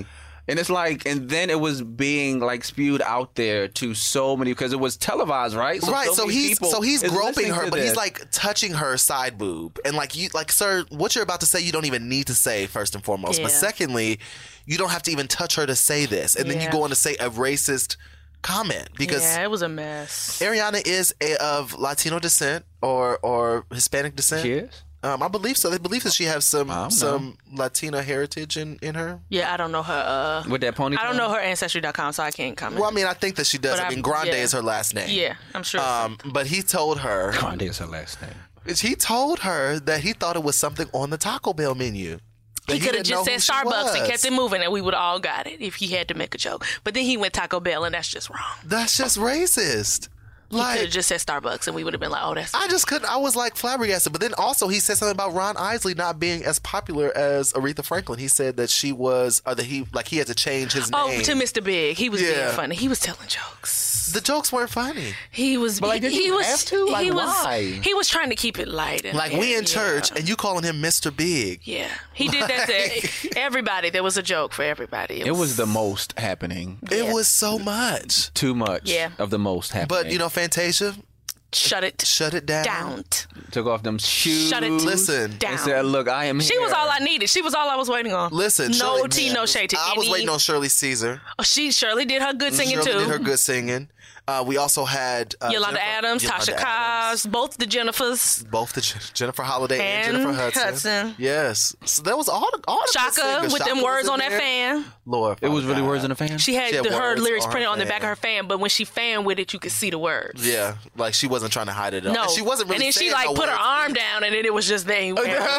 And it's like, and then it was being like spewed out there to so many because it was televised, right? So, right, so, many he's people so he's is groping listening her, to but he's this. like touching her side boob, and like you, like sir, what you're about to say, you don't even need to say first and foremost. But Yeah. secondly, you don't have to even touch her to say this, and then you Yeah. go on to say a racist comment because Yeah, it was a mess. Ariana is a, of Latino descent or or Hispanic descent. She is? Um, I believe so. They believe that she has some I don't some Latina heritage in, in her. Yeah, I don't know her. Uh, With that ponytail? I don't know her ancestry dot com, so I can't comment. Well, I mean, I think that she does. But I mean, I- Grande yeah. is her last name. Yeah, I'm sure. Um, but he told her. Grande is her last name. He told her that he thought it was something on the Taco Bell menu. That he could have didn't know just said who she Starbucks and was. kept it moving, and we would have all got it if he had to make a joke. But then he went Taco Bell, and that's just wrong. That's just racist. He could Like, have just said Starbucks, and we would have been like, "Oh, that's." I just couldn't. I was like flabbergasted. But then also he said something about Ron Isley not being as popular as Aretha Franklin. He said that she was, or that he like he had to change his Oh, name. to Mister Big, he was Yeah. being funny. He was telling jokes. The jokes weren't funny. He was. But, like, he, did you he was. have to? Like, he was. why? He was trying to keep it light. And Like we in yeah. church and you calling him Mister Big. Yeah, he did that to everybody. There was a joke for everybody. It was the most happening. It was so much. Too much Yeah. of the most happening. But you know, Fantasia, shut it shut it down. down. took off them shoes. Shut it Listen. down. And said, look, I am She here. was all I needed. She was all I was waiting on. Listen, no Shirley- tea, no shade to I any. was waiting on Shirley Caesar. Oh, she Shirley did her good singing Shirley too. did her good singing. Uh, we also had uh, Yolanda Jennifer- Adams, Yolanda Tasha Adams, Cobbs, both the Jennifers. both the Jen- Jennifer Holiday and, And Jennifer Hudson. Hudson. Yes, so that was all the all the good Shaka singers. with Shaka them was words in on that there. fan. Lord, It was Father really God. words in the fan. She had, She had the, her words lyrics on her printed on the back of fan. her fan, but when she fan with it, you could see the words. Yeah, like she wasn't trying to hide it. Up. No, and she wasn't really. And then she saying like no put her words. arm down, and then it was just there.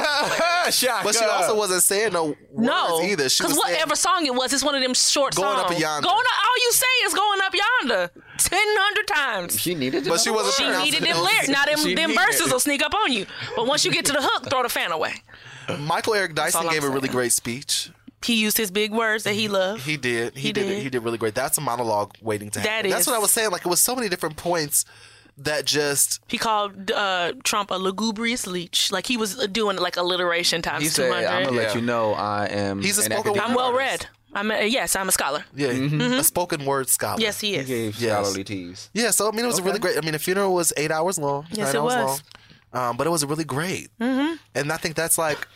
Shaka. But she also wasn't saying no words No, either. She because was saying, whatever song it was, it's one of them short Going songs. Up Yonder. Going up, all you say is going up yonder ten hundred times. She needed to But she know. wasn't She pronouncing needed them those. lyrics. Now them, She them needed verses it. will sneak up on you. But once you get to the hook, throw the fan away. Michael Eric Dyson all I'm gave a really saying. great speech. He used his big words that he loved. He did. He, He did. did. He did really great. That's a monologue waiting to happen. That That's is. what I was saying. Like it was so many different points that just He called uh, Trump a lugubrious leech. Like he was doing like alliteration times He two said, I'm hundred. going to let Yeah. you know I am He's a an spoken word academic I'm well artist. read. I'm a, yes, I'm a scholar. yeah, a spoken word scholar. Yes, he He is. gave Yes. scholarly teas. Yeah, so I mean, it was a really great. I mean, the funeral was eight hours long. Yes, nine it hours was. long. Um, but it was really great. Mm-hmm. And I think that's like,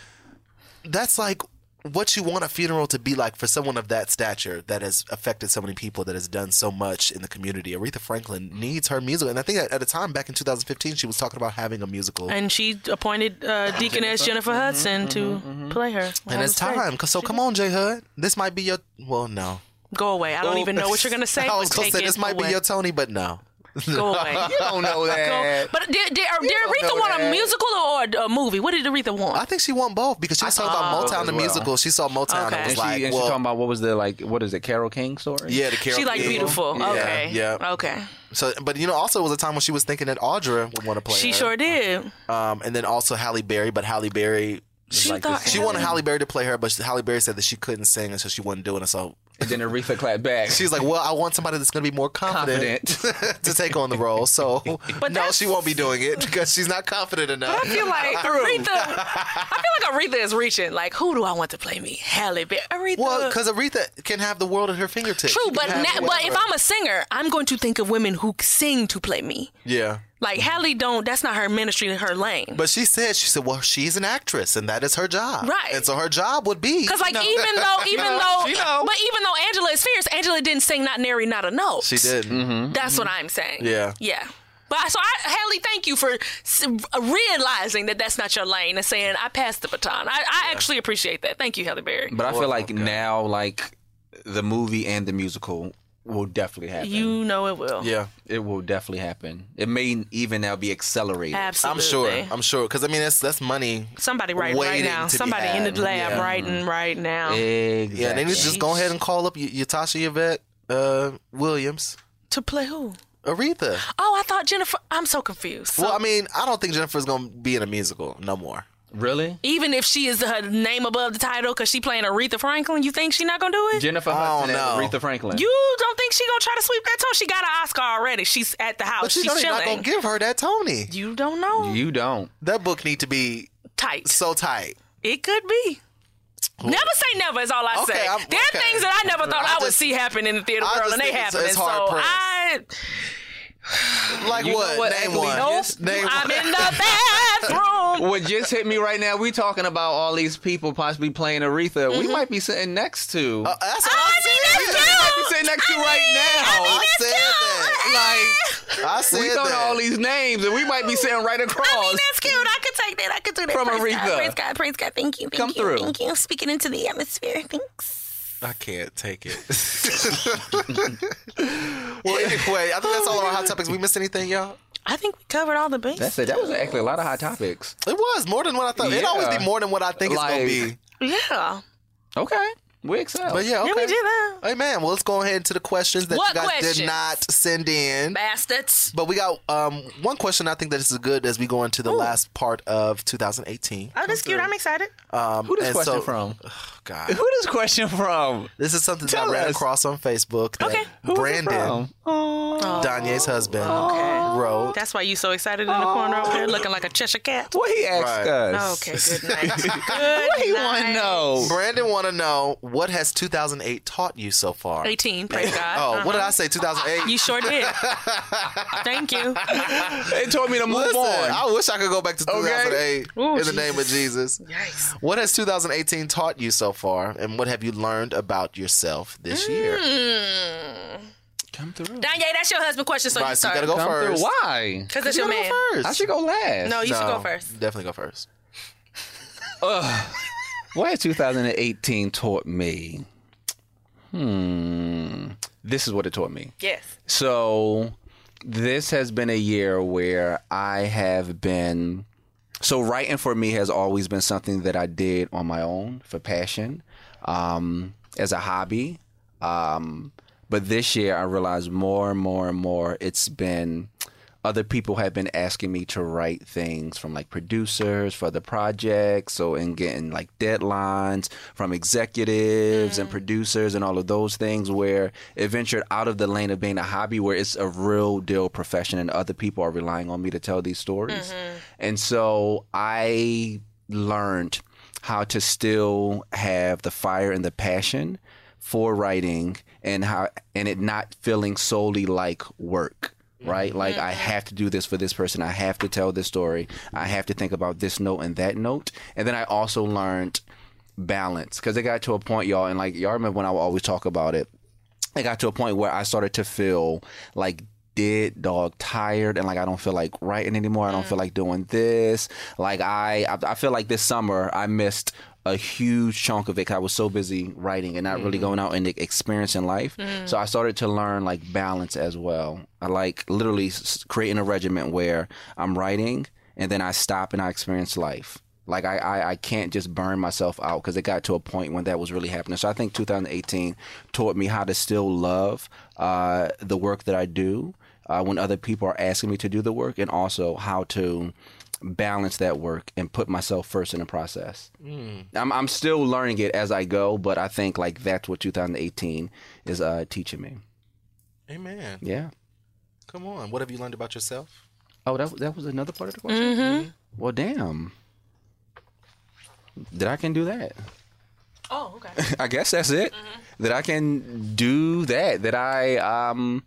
that's like what you want a funeral to be like for someone of that stature that has affected so many people, that has done so much in the community. Aretha Franklin needs her musical, and I think at, at a time back in two thousand fifteen, she was talking about having a musical. And she appointed uh, Deaconess Jennifer Hudson to play her. And it's time. 'Cause- So come on, J Hud. This might be your. Well, no. Go away. I don't even know what you're gonna say. I was but gonna take say it this might away. be your Tony, but no. Go away. You don't know Go. that. But did, did, did don't Aretha know want a that. musical or a movie? What did Aretha want? I think she won both because she was talking about Motown the as well. musical. She saw Motown Okay. and was And, she, like, and well, she talking about what was the, like, what is it, Carole King story? yeah, the Carole she like King. beautiful. Yeah, Okay. yeah. Okay. So, but you know, also it was a time when she was thinking that Audra would want to play She her. sure did. Um, and then also Halle Berry, but Halle Berry, She like thought this- she wanted Halle Berry to play her, but Halle Berry said that she couldn't sing, and so she wasn't doing it. So And then Aretha clapped back. she's like, "Well, I want somebody that's going to be more confident, to take on the role." So no, that's- she won't be doing it because she's not confident enough. I feel like Aretha. I feel like Aretha is reaching. Like, who do I want to play me? Halle Berry. Aretha. Well, because Aretha can have the world at her fingertips. True, She but can have na- but if whatever. I'm a singer, I'm going to think of women who sing to play me. yeah. Like Halle don't. That's not her ministry. Her lane. But she said, she said, well, she's an actress, and that is her job. Right. And so her job would be. Because like No. even though even though she know. but even though Angela is fierce, Angela didn't sing not nary not a note. She did. Mm-hmm. That's what I'm saying. Yeah. Yeah. But so I, Halle, thank you for s- realizing that that's not your lane and saying I passed the baton. I, I actually appreciate that. Thank you, Halle Berry. But I feel like now, like, the movie and the musical will definitely happen. You know it will. Yeah. It will definitely happen. It may even now be accelerated. Absolutely. I'm sure. I'm sure. Because, I mean, that's that's money. Somebody writing right waiting now. to be Somebody in had. the lab Yeah. writing right now Exactly. Yeah, they need to just go ahead and call up Y- Yatasha Yvette uh, Williams. to play who? Aretha. Oh, I thought Jennifer. I'm so confused. So Well, I mean, I don't think Jennifer's going to be in a musical no more. Really? even if she is her name above the title because she playing Aretha Franklin, you think she not gonna do it? Jennifer I Hudson don't and know. Aretha Franklin. You don't think she gonna try to sweep that tone? She got an Oscar already. She's at the house. But you She's know they're not chilling. going to give her that Tony. You don't know. You don't. That book need to be Tight. so tight. It could be. Never say never is all I Okay, say. I'm- There are okay. things that I never thought I I, would just- see happen in the theater I world, just and they think it's- happen. it's So hard pressed. I, Like You know what? what, Name Ashley? one. nope, Name I'm one. in the bathroom. What just hit me right now, we talking about all these people possibly playing Aretha. We might be sitting next to. Uh, that's what Oh, I I mean, said. that's we might be sitting next to right now. I said that. Like, I said we throwing that. all these names, and we might be sitting right across. I mean, that's cute. I could take that. I could do that. From praise Aretha. God, praise God. Praise God. Thank you. Thank Come you. through. Thank you. Speaking into the atmosphere. Thanks. I can't take it. Well, anyway, I think that's all of our hot topics. We missed anything, y'all? I think we covered all the bases. That's it. That was actually a lot of hot topics. It was more than what I thought. It'd Yeah. always be more than what I think Like- it's gonna be. Yeah. Okay, we excel. But yeah, okay. Yeah, we did that. Hey man, well let's go ahead into the questions that What you guys did questions? not send in. Bastards. But we got um, one question I think that is good as we go into the last part of two thousand eighteen. Oh, that's cute. I'm excited. Um, Who this and question so- from? God. Who this question from? This is something that Tell I ran us. across on Facebook that Okay. Who was it Brandon, from? Oh, Danye's husband, Okay. wrote. That's why you so excited in the corner over there looking like a Cheshire cat. what he asked Right. us? Okay, good night. Good What he want to night. know? Brandon want to know, what has two thousand eight taught you so far? eighteen, praise God. Oh, what did I say? two thousand eight? You sure did. Thank you. They told me to move Listen, on. I wish I could go back to two thousand eight Ooh, in the name of Jesus. Yikes. What has two thousand eighteen taught you so far, and what have you learned about yourself this year? Come through. Danye, that's your husband question, so you Right, so you start. gotta go Come through. first. Why? Because that's You your gotta man. go first. I should go last. No, you should No, go first. Definitely go first. What has two thousand eighteen taught me? Hmm. This is what it taught me. Yes. So, this has been a year where I have been. So, writing for me has always been something that I did on my own for passion, um, as a hobby. Um, but this year, I realized more and more and more it's been. Other people have been asking me to write things from like producers for the project, so and getting like deadlines from executives and producers and all of those things, where it ventured out of the lane of being a hobby, where it's a real deal profession and other people are relying on me to tell these stories. And so I learned how to still have the fire and the passion for writing, and how and it not feeling solely like work. Right? Like, I have to do this for this person. I have to tell this story. I have to think about this note and that note. And then I also learned balance, because it got to a point, y'all, and like, y'all remember when I would always talk about it, it got to a point where I started to feel like dead dog tired, and like I don't feel like writing anymore. I don't feel like doing this. Like I, I, I feel like this summer I missed a huge chunk of it 'cause I was so busy writing and not really going out and experiencing life. So I started to learn like balance as well. I like literally s- creating a regiment where I'm writing and then I stop and I experience life. Like I, I, I can't just burn myself out, because it got to a point when that was really happening. So I think two thousand eighteen taught me how to still love uh, the work that I do uh, when other people are asking me to do the work, and also how to balance that work and put myself first in the process. Mm. I'm I'm still learning it as I go, but I think like that's what two thousand eighteen is uh, teaching me. Amen. Yeah. Come on. What have you learned about yourself? Oh, that that was another part of the question. Mm-hmm. Well, damn. That I can do that. Oh, okay. I guess that's it. Mm-hmm. That I can do that. That I um.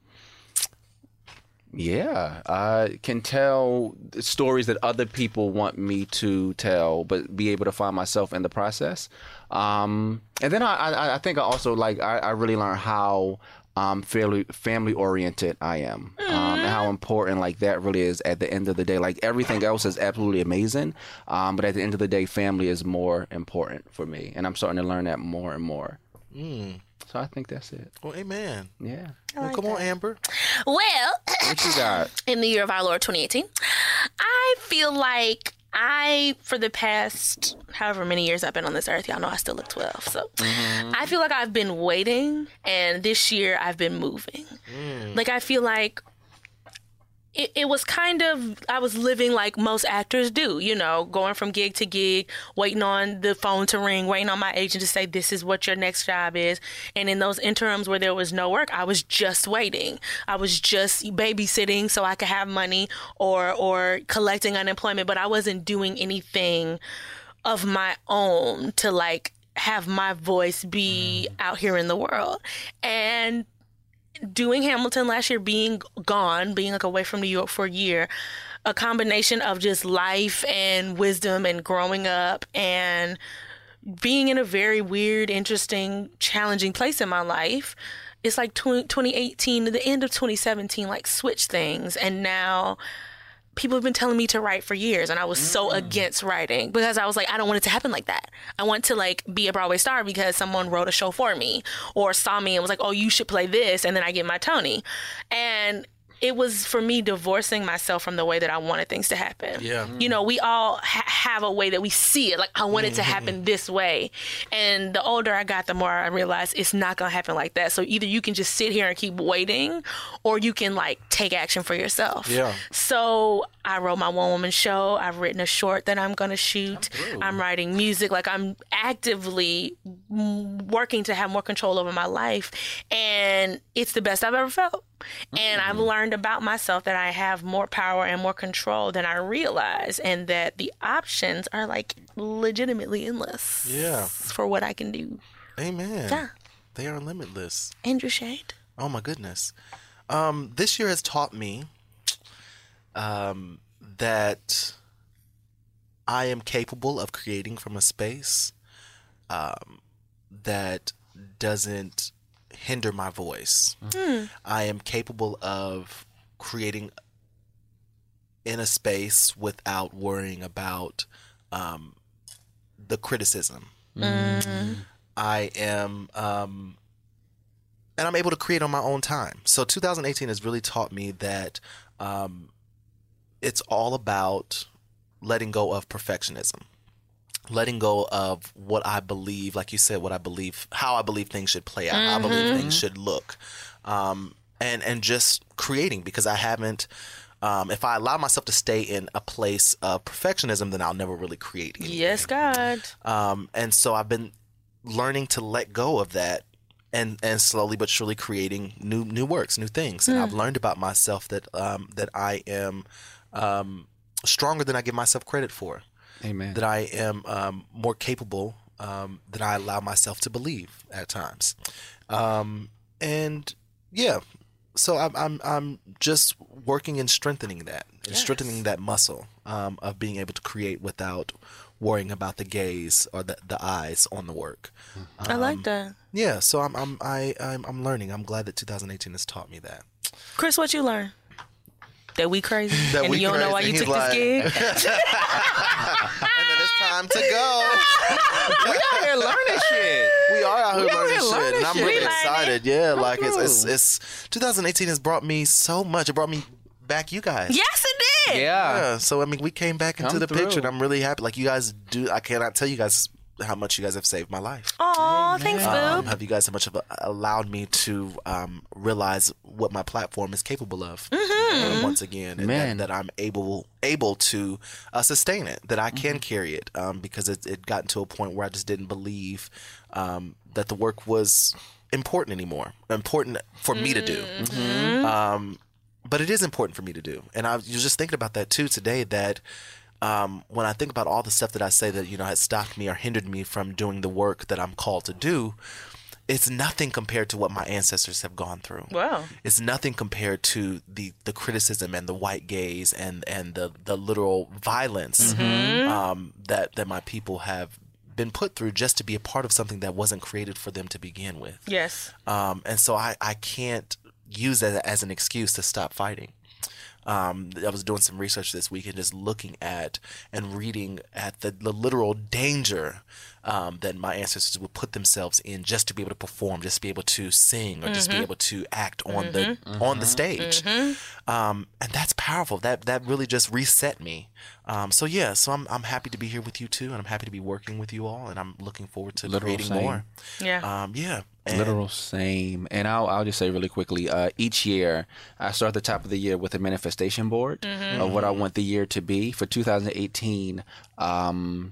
Yeah, I can tell stories that other people want me to tell, but be able to find myself in the process. Um, and then I, I, I think I also like I, I really learned how um, family family oriented I am, um, and how important like that really is at the end of the day. Like everything else is absolutely amazing, um, but at the end of the day, family is more important for me, and I'm starting to learn that more and more. Mm. So I think that's it. Well, amen. Yeah. Well, come on, Amber. Well, What you got? in the year of our Lord twenty eighteen, I feel like I, for the past however many years I've been on this earth, y'all know I still look twelve. So I feel like I've been waiting, and this year I've been moving. Like, I feel like it, it was kind of, I was living like most actors do, you know, going from gig to gig, waiting on the phone to ring, waiting on my agent to say, this is what your next job is. And in those interims where there was no work, I was just waiting. I was just babysitting so I could have money, or, or collecting unemployment, but I wasn't doing anything of my own to like have my voice be out here in the world. And doing Hamilton last year, being gone, being like away from New York for a year, a combination of just life and wisdom and growing up and being in a very weird, interesting, challenging place in my life. It's like twenty eighteen to the end of twenty seventeen, like switch things. And now people have been telling me to write for years, and I was so against writing because I was like, I don't want it to happen like that. I want to like be a Broadway star because someone wrote a show for me or saw me and was like, oh, you should play this, and then I get my Tony. And it was for me divorcing myself from the way that I wanted things to happen. Yeah. You know, we all ha- have a way that we see it. Like, I want it to happen this way. And the older I got, the more I realized it's not going to happen like that. So either you can just sit here and keep waiting, or you can, like, take action for yourself. Yeah. So I wrote my one-woman show. I've written a short that I'm going to shoot. I'm writing music. Like, I'm actively working to have more control over my life. And it's the best I've ever felt. And I've learned about myself that I have more power and more control than I realize, and that the options are like legitimately endless. Yeah. For what I can do. Amen. Yeah. They are limitless. Andrew Shade. Oh my goodness. Um, this year has taught me um, that I am capable of creating from a space um, that doesn't hinder my voice. Mm. I am capable of creating in a space without worrying about um, the criticism. Mm. I am, um, and I'm able to create on my own time. So two thousand eighteen has really taught me that um, it's all about letting go of perfectionism. Letting go of what I believe, like you said, what I believe, how I believe things should play out, mm-hmm. how I believe things should look, um, and and just creating, because I haven't. Um, if I allow myself to stay in a place of perfectionism, then I'll never really create anything. Yes, God. Um, and so I've been learning to let go of that, and and slowly but surely creating new new works, new things. And mm. I've learned about myself that um, that I am um, stronger than I give myself credit for. Amen. That I am um, more capable um, than I allow myself to believe at times, um, and yeah, so I'm I'm I'm just working and strengthening that, and yes. strengthening that muscle um, of being able to create without worrying about the gaze or the, the eyes on the work. Um, I like that. Yeah, so I'm I'm I, I'm I'm learning. I'm glad that two thousand eighteen has taught me that. Chris, what you learn? That we crazy, that and we you don't crazy. know why you He's took like, this gig. And then it's time to go. We out here learning shit. We are out here We out learning here shit, learning and I'm shit. really We excited. Yeah, Come like it's, through. it's it's twenty eighteen has brought me so much. It brought me back you guys. Yes, it did. Yeah. Yeah. So I mean, we came back into Come the through. picture, and I'm really happy. Like you guys do. I cannot tell you guys how much you guys have saved my life. Aw, thanks, Um, boo. have you guys so much of a, allowed me to um, realize what my platform is capable of Mm-hmm. uh, once again, and Man. that, that I'm able able to uh, sustain it, that I can carry it, um, because it, it gotten to a point where I just didn't believe um, that the work was important anymore, important for me to do. Mm-hmm. Um, but it is important for me to do, and I was just thinking about that too today. That Um, when I think about all the stuff that I say that, you know, has stopped me or hindered me from doing the work that I'm called to do, it's nothing compared to what my ancestors have gone through. Wow. It's nothing compared to the, the criticism and the white gaze and, and the, the literal violence Mm-hmm. um, that, that my people have been put through just to be a part of something that wasn't created for them to begin with. Yes. Um, and so I, I can't use that as an excuse to stop fighting. Um, I was doing some research this week and just looking at and reading at the, the literal danger um, that my ancestors would put themselves in just to be able to perform, just to be able to sing, or mm-hmm. just be able to act on mm-hmm. the mm-hmm. on the stage. Mm-hmm. Um, and that's powerful. That that really just reset me. Um, so yeah, so I'm I'm happy to be here with you too, and I'm happy to be working with you all, and I'm looking forward to Literal creating same. more. Yeah. Um, yeah. And Literal same. And I'll I'll just say really quickly, uh, each year I start at the top of the year with a manifestation board Mm-hmm. of what I want the year to be. For two thousand eighteen, um,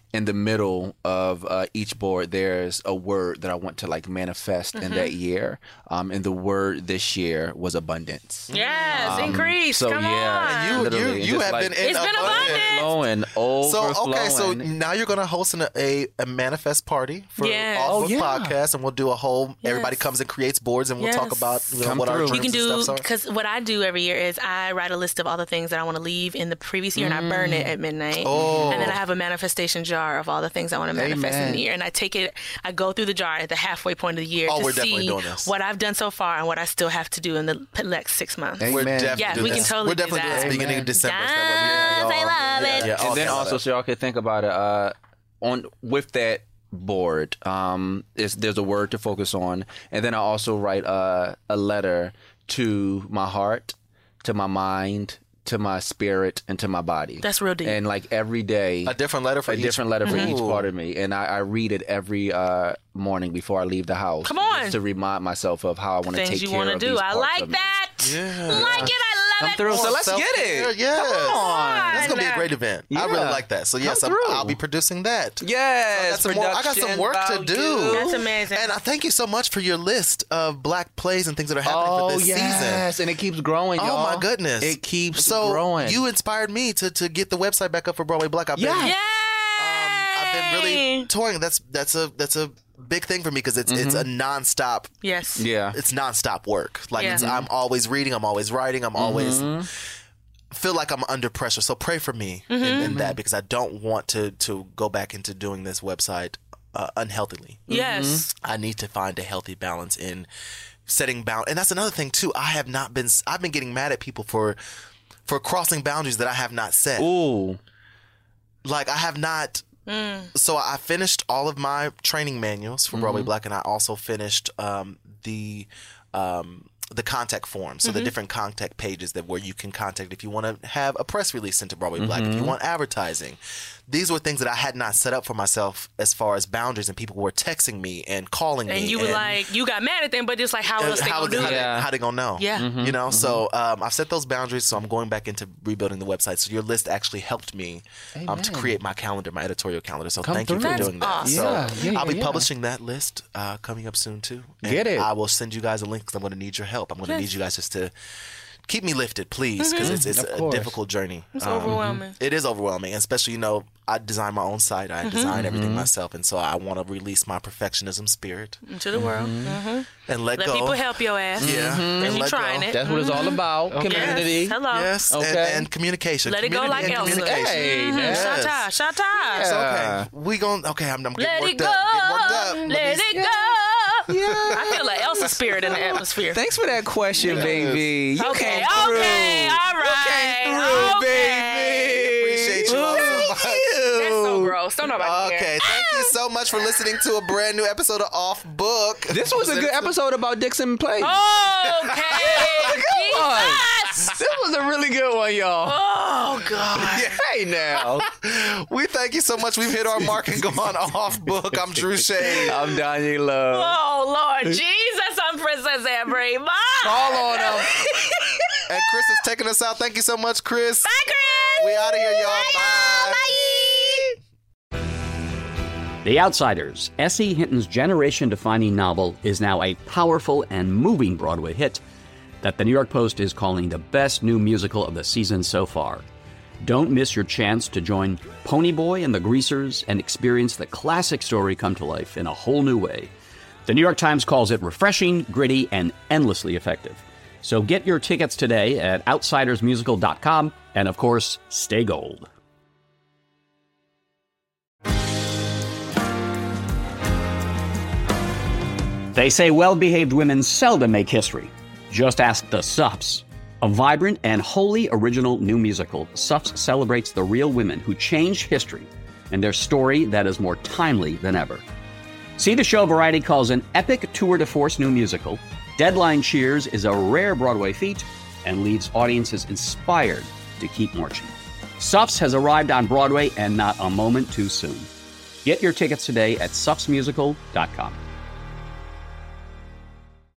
in the middle of uh, each board, there's a word that I want to like manifest Mm-hmm. in that year. Um, and the word this year was abundance. Yes, Um, increase. So Come yeah, on. You, literally, you, you just have like been in It's been abundance. abundant. flowing, So overflowing. okay, so now you're gonna host an, a a manifest party for Yes. off Oh, of yeah. podcast, and we'll do a whole. Everybody Yes. comes and creates boards, and we'll talk Yes. about you know, Come what our through. dreams We can and do, stuff are. because what I do every year is I write a list of all the things that I want to leave in the previous year and I burn it at midnight. Oh. And then I have a manifestation jar of all the things I want to manifest in Amen. the year. And I take it, I go through the jar at the halfway point of the year Oh, to we're definitely see doing this. what I've done so far and what I still have to do in the next six months. Amen. We're definitely Yeah, doing we can this. totally We're do definitely doing that. this beginning of Amen. December. Yes, so that way we- I y'all- love yeah, it. Yeah, and then okay. also, so y'all can think about it. Uh, on with that board, um, is there's a word to focus on, and then I also write uh, a letter to my heart, to my mind, to my spirit, and to my body. That's real deep. And like every day, a different letter for a each. different letter for each Ooh. part of me, and I, I read it every uh, morning before I leave the house. Come on. just to remind myself of how I want to Things take you care want to of do. these I parts like of me. that. Yeah. Like it. I love Come it. through. So let's get Self-care, it. Yes. Come on. That's gonna be a great event. I really Yeah. like that. So yes, Come I'm, through. I'll be producing that. Yes, Got some more- I got some work to do. That's amazing. And I thank you so much for your list of black plays and things that are happening Oh for this season. yes, and it keeps growing. Oh y'all. my goodness! it keeps so growing. you inspired me to to get the website back up for Broadway Black. I've been, Yeah. Yay! um, I've been really toying. That's that's a that's a big thing for me because it's it's a nonstop. Yes. yeah. It's nonstop work. Like Yeah. it's, I'm always reading. I'm always writing. I'm always feel like I'm under pressure. So pray for me in, in that because I don't want to to go back into doing this website uh, unhealthily. Yes. I need to find a healthy balance in setting bound. And that's another thing too. I have not been. I've been getting mad at people for for crossing boundaries that I have not set. Ooh. Like I have not. So I finished all of my training manuals for Broadway Black, and I also finished um, the um, the contact form. So the different contact pages that where you can contact if you want to have a press release sent to Broadway Black, if you want advertising. These were things that I had not set up for myself as far as boundaries, and people were texting me and calling me. And you were like, you got mad at them, but it's like, how Uh, else they how, gonna do how, it? they, Yeah. how they gonna know? Yeah. You know, so um, I've set those boundaries, so I'm going back into rebuilding the website. So your list actually helped me um, to create my calendar, my editorial calendar. So Come thank you through. for That's doing that. awesome. So Yeah, yeah, I'll be yeah, yeah. publishing that list uh, coming up soon too. And Get it. I will send you guys a link because I'm going to need your help. I'm going to need you guys just to keep me lifted, please, because it's, it's Of a course. difficult journey. It's Um, overwhelming. It is overwhelming, especially, you know, I design my own site. I design everything myself. And so I want to release my perfectionism spirit Into the world. hmm and let, Let go. people help your ass. Yeah. And And you let trying go. it. That's what it's all about. Community. Yes. Hello. Yes, and, Okay. and communication. Let it go Community like and Elsa. communication. Hey, Mhm. Yes. Shata, shata. So, Yeah. okay, we gon' okay. I'm, I'm getting Let worked it go. up. Getting worked up. Let it go. Yeah. I feel like Elsa spirit in the atmosphere. Thanks for that question, baby. You Okay, came through. okay, all right. You came through, okay. baby. Appreciate you all so much. That's so gross. Don't nobody care. Okay, thank you so much for listening to a brand new episode of Off Book. This was a good episode about Dixon Place. Okay. Jesus. This was a really good one, y'all. Oh, God. Hey now. We thank you so much. We've hit our mark and gone off book. I'm Drew Shade. I'm Donnie Love. Oh, Lord Jesus, I'm Princess Avery. Bye. Call on them. And Chris is taking us out. Thank you so much, Chris. Bye, Chris. We out of here, y'all. Bye. The Outsiders, S E. Hinton's generation-defining novel, is now a powerful and moving Broadway hit that the New York Post is calling the best new musical of the season so far. Don't miss your chance to join Ponyboy and the Greasers and experience the classic story come to life in a whole new way. The New York Times calls it refreshing, gritty, and endlessly effective. So get your tickets today at outsiders musical dot com, and of course, stay gold. They say well-behaved women seldom make history. Just ask the Suffs. A vibrant and wholly original new musical, Suffs celebrates the real women who changed history and their story that is more timely than ever. See the show Variety calls an epic tour de force new musical. Deadline cheers is a rare Broadway feat and leaves audiences inspired to keep marching. Suffs has arrived on Broadway and not a moment too soon. Get your tickets today at suffs musical dot com.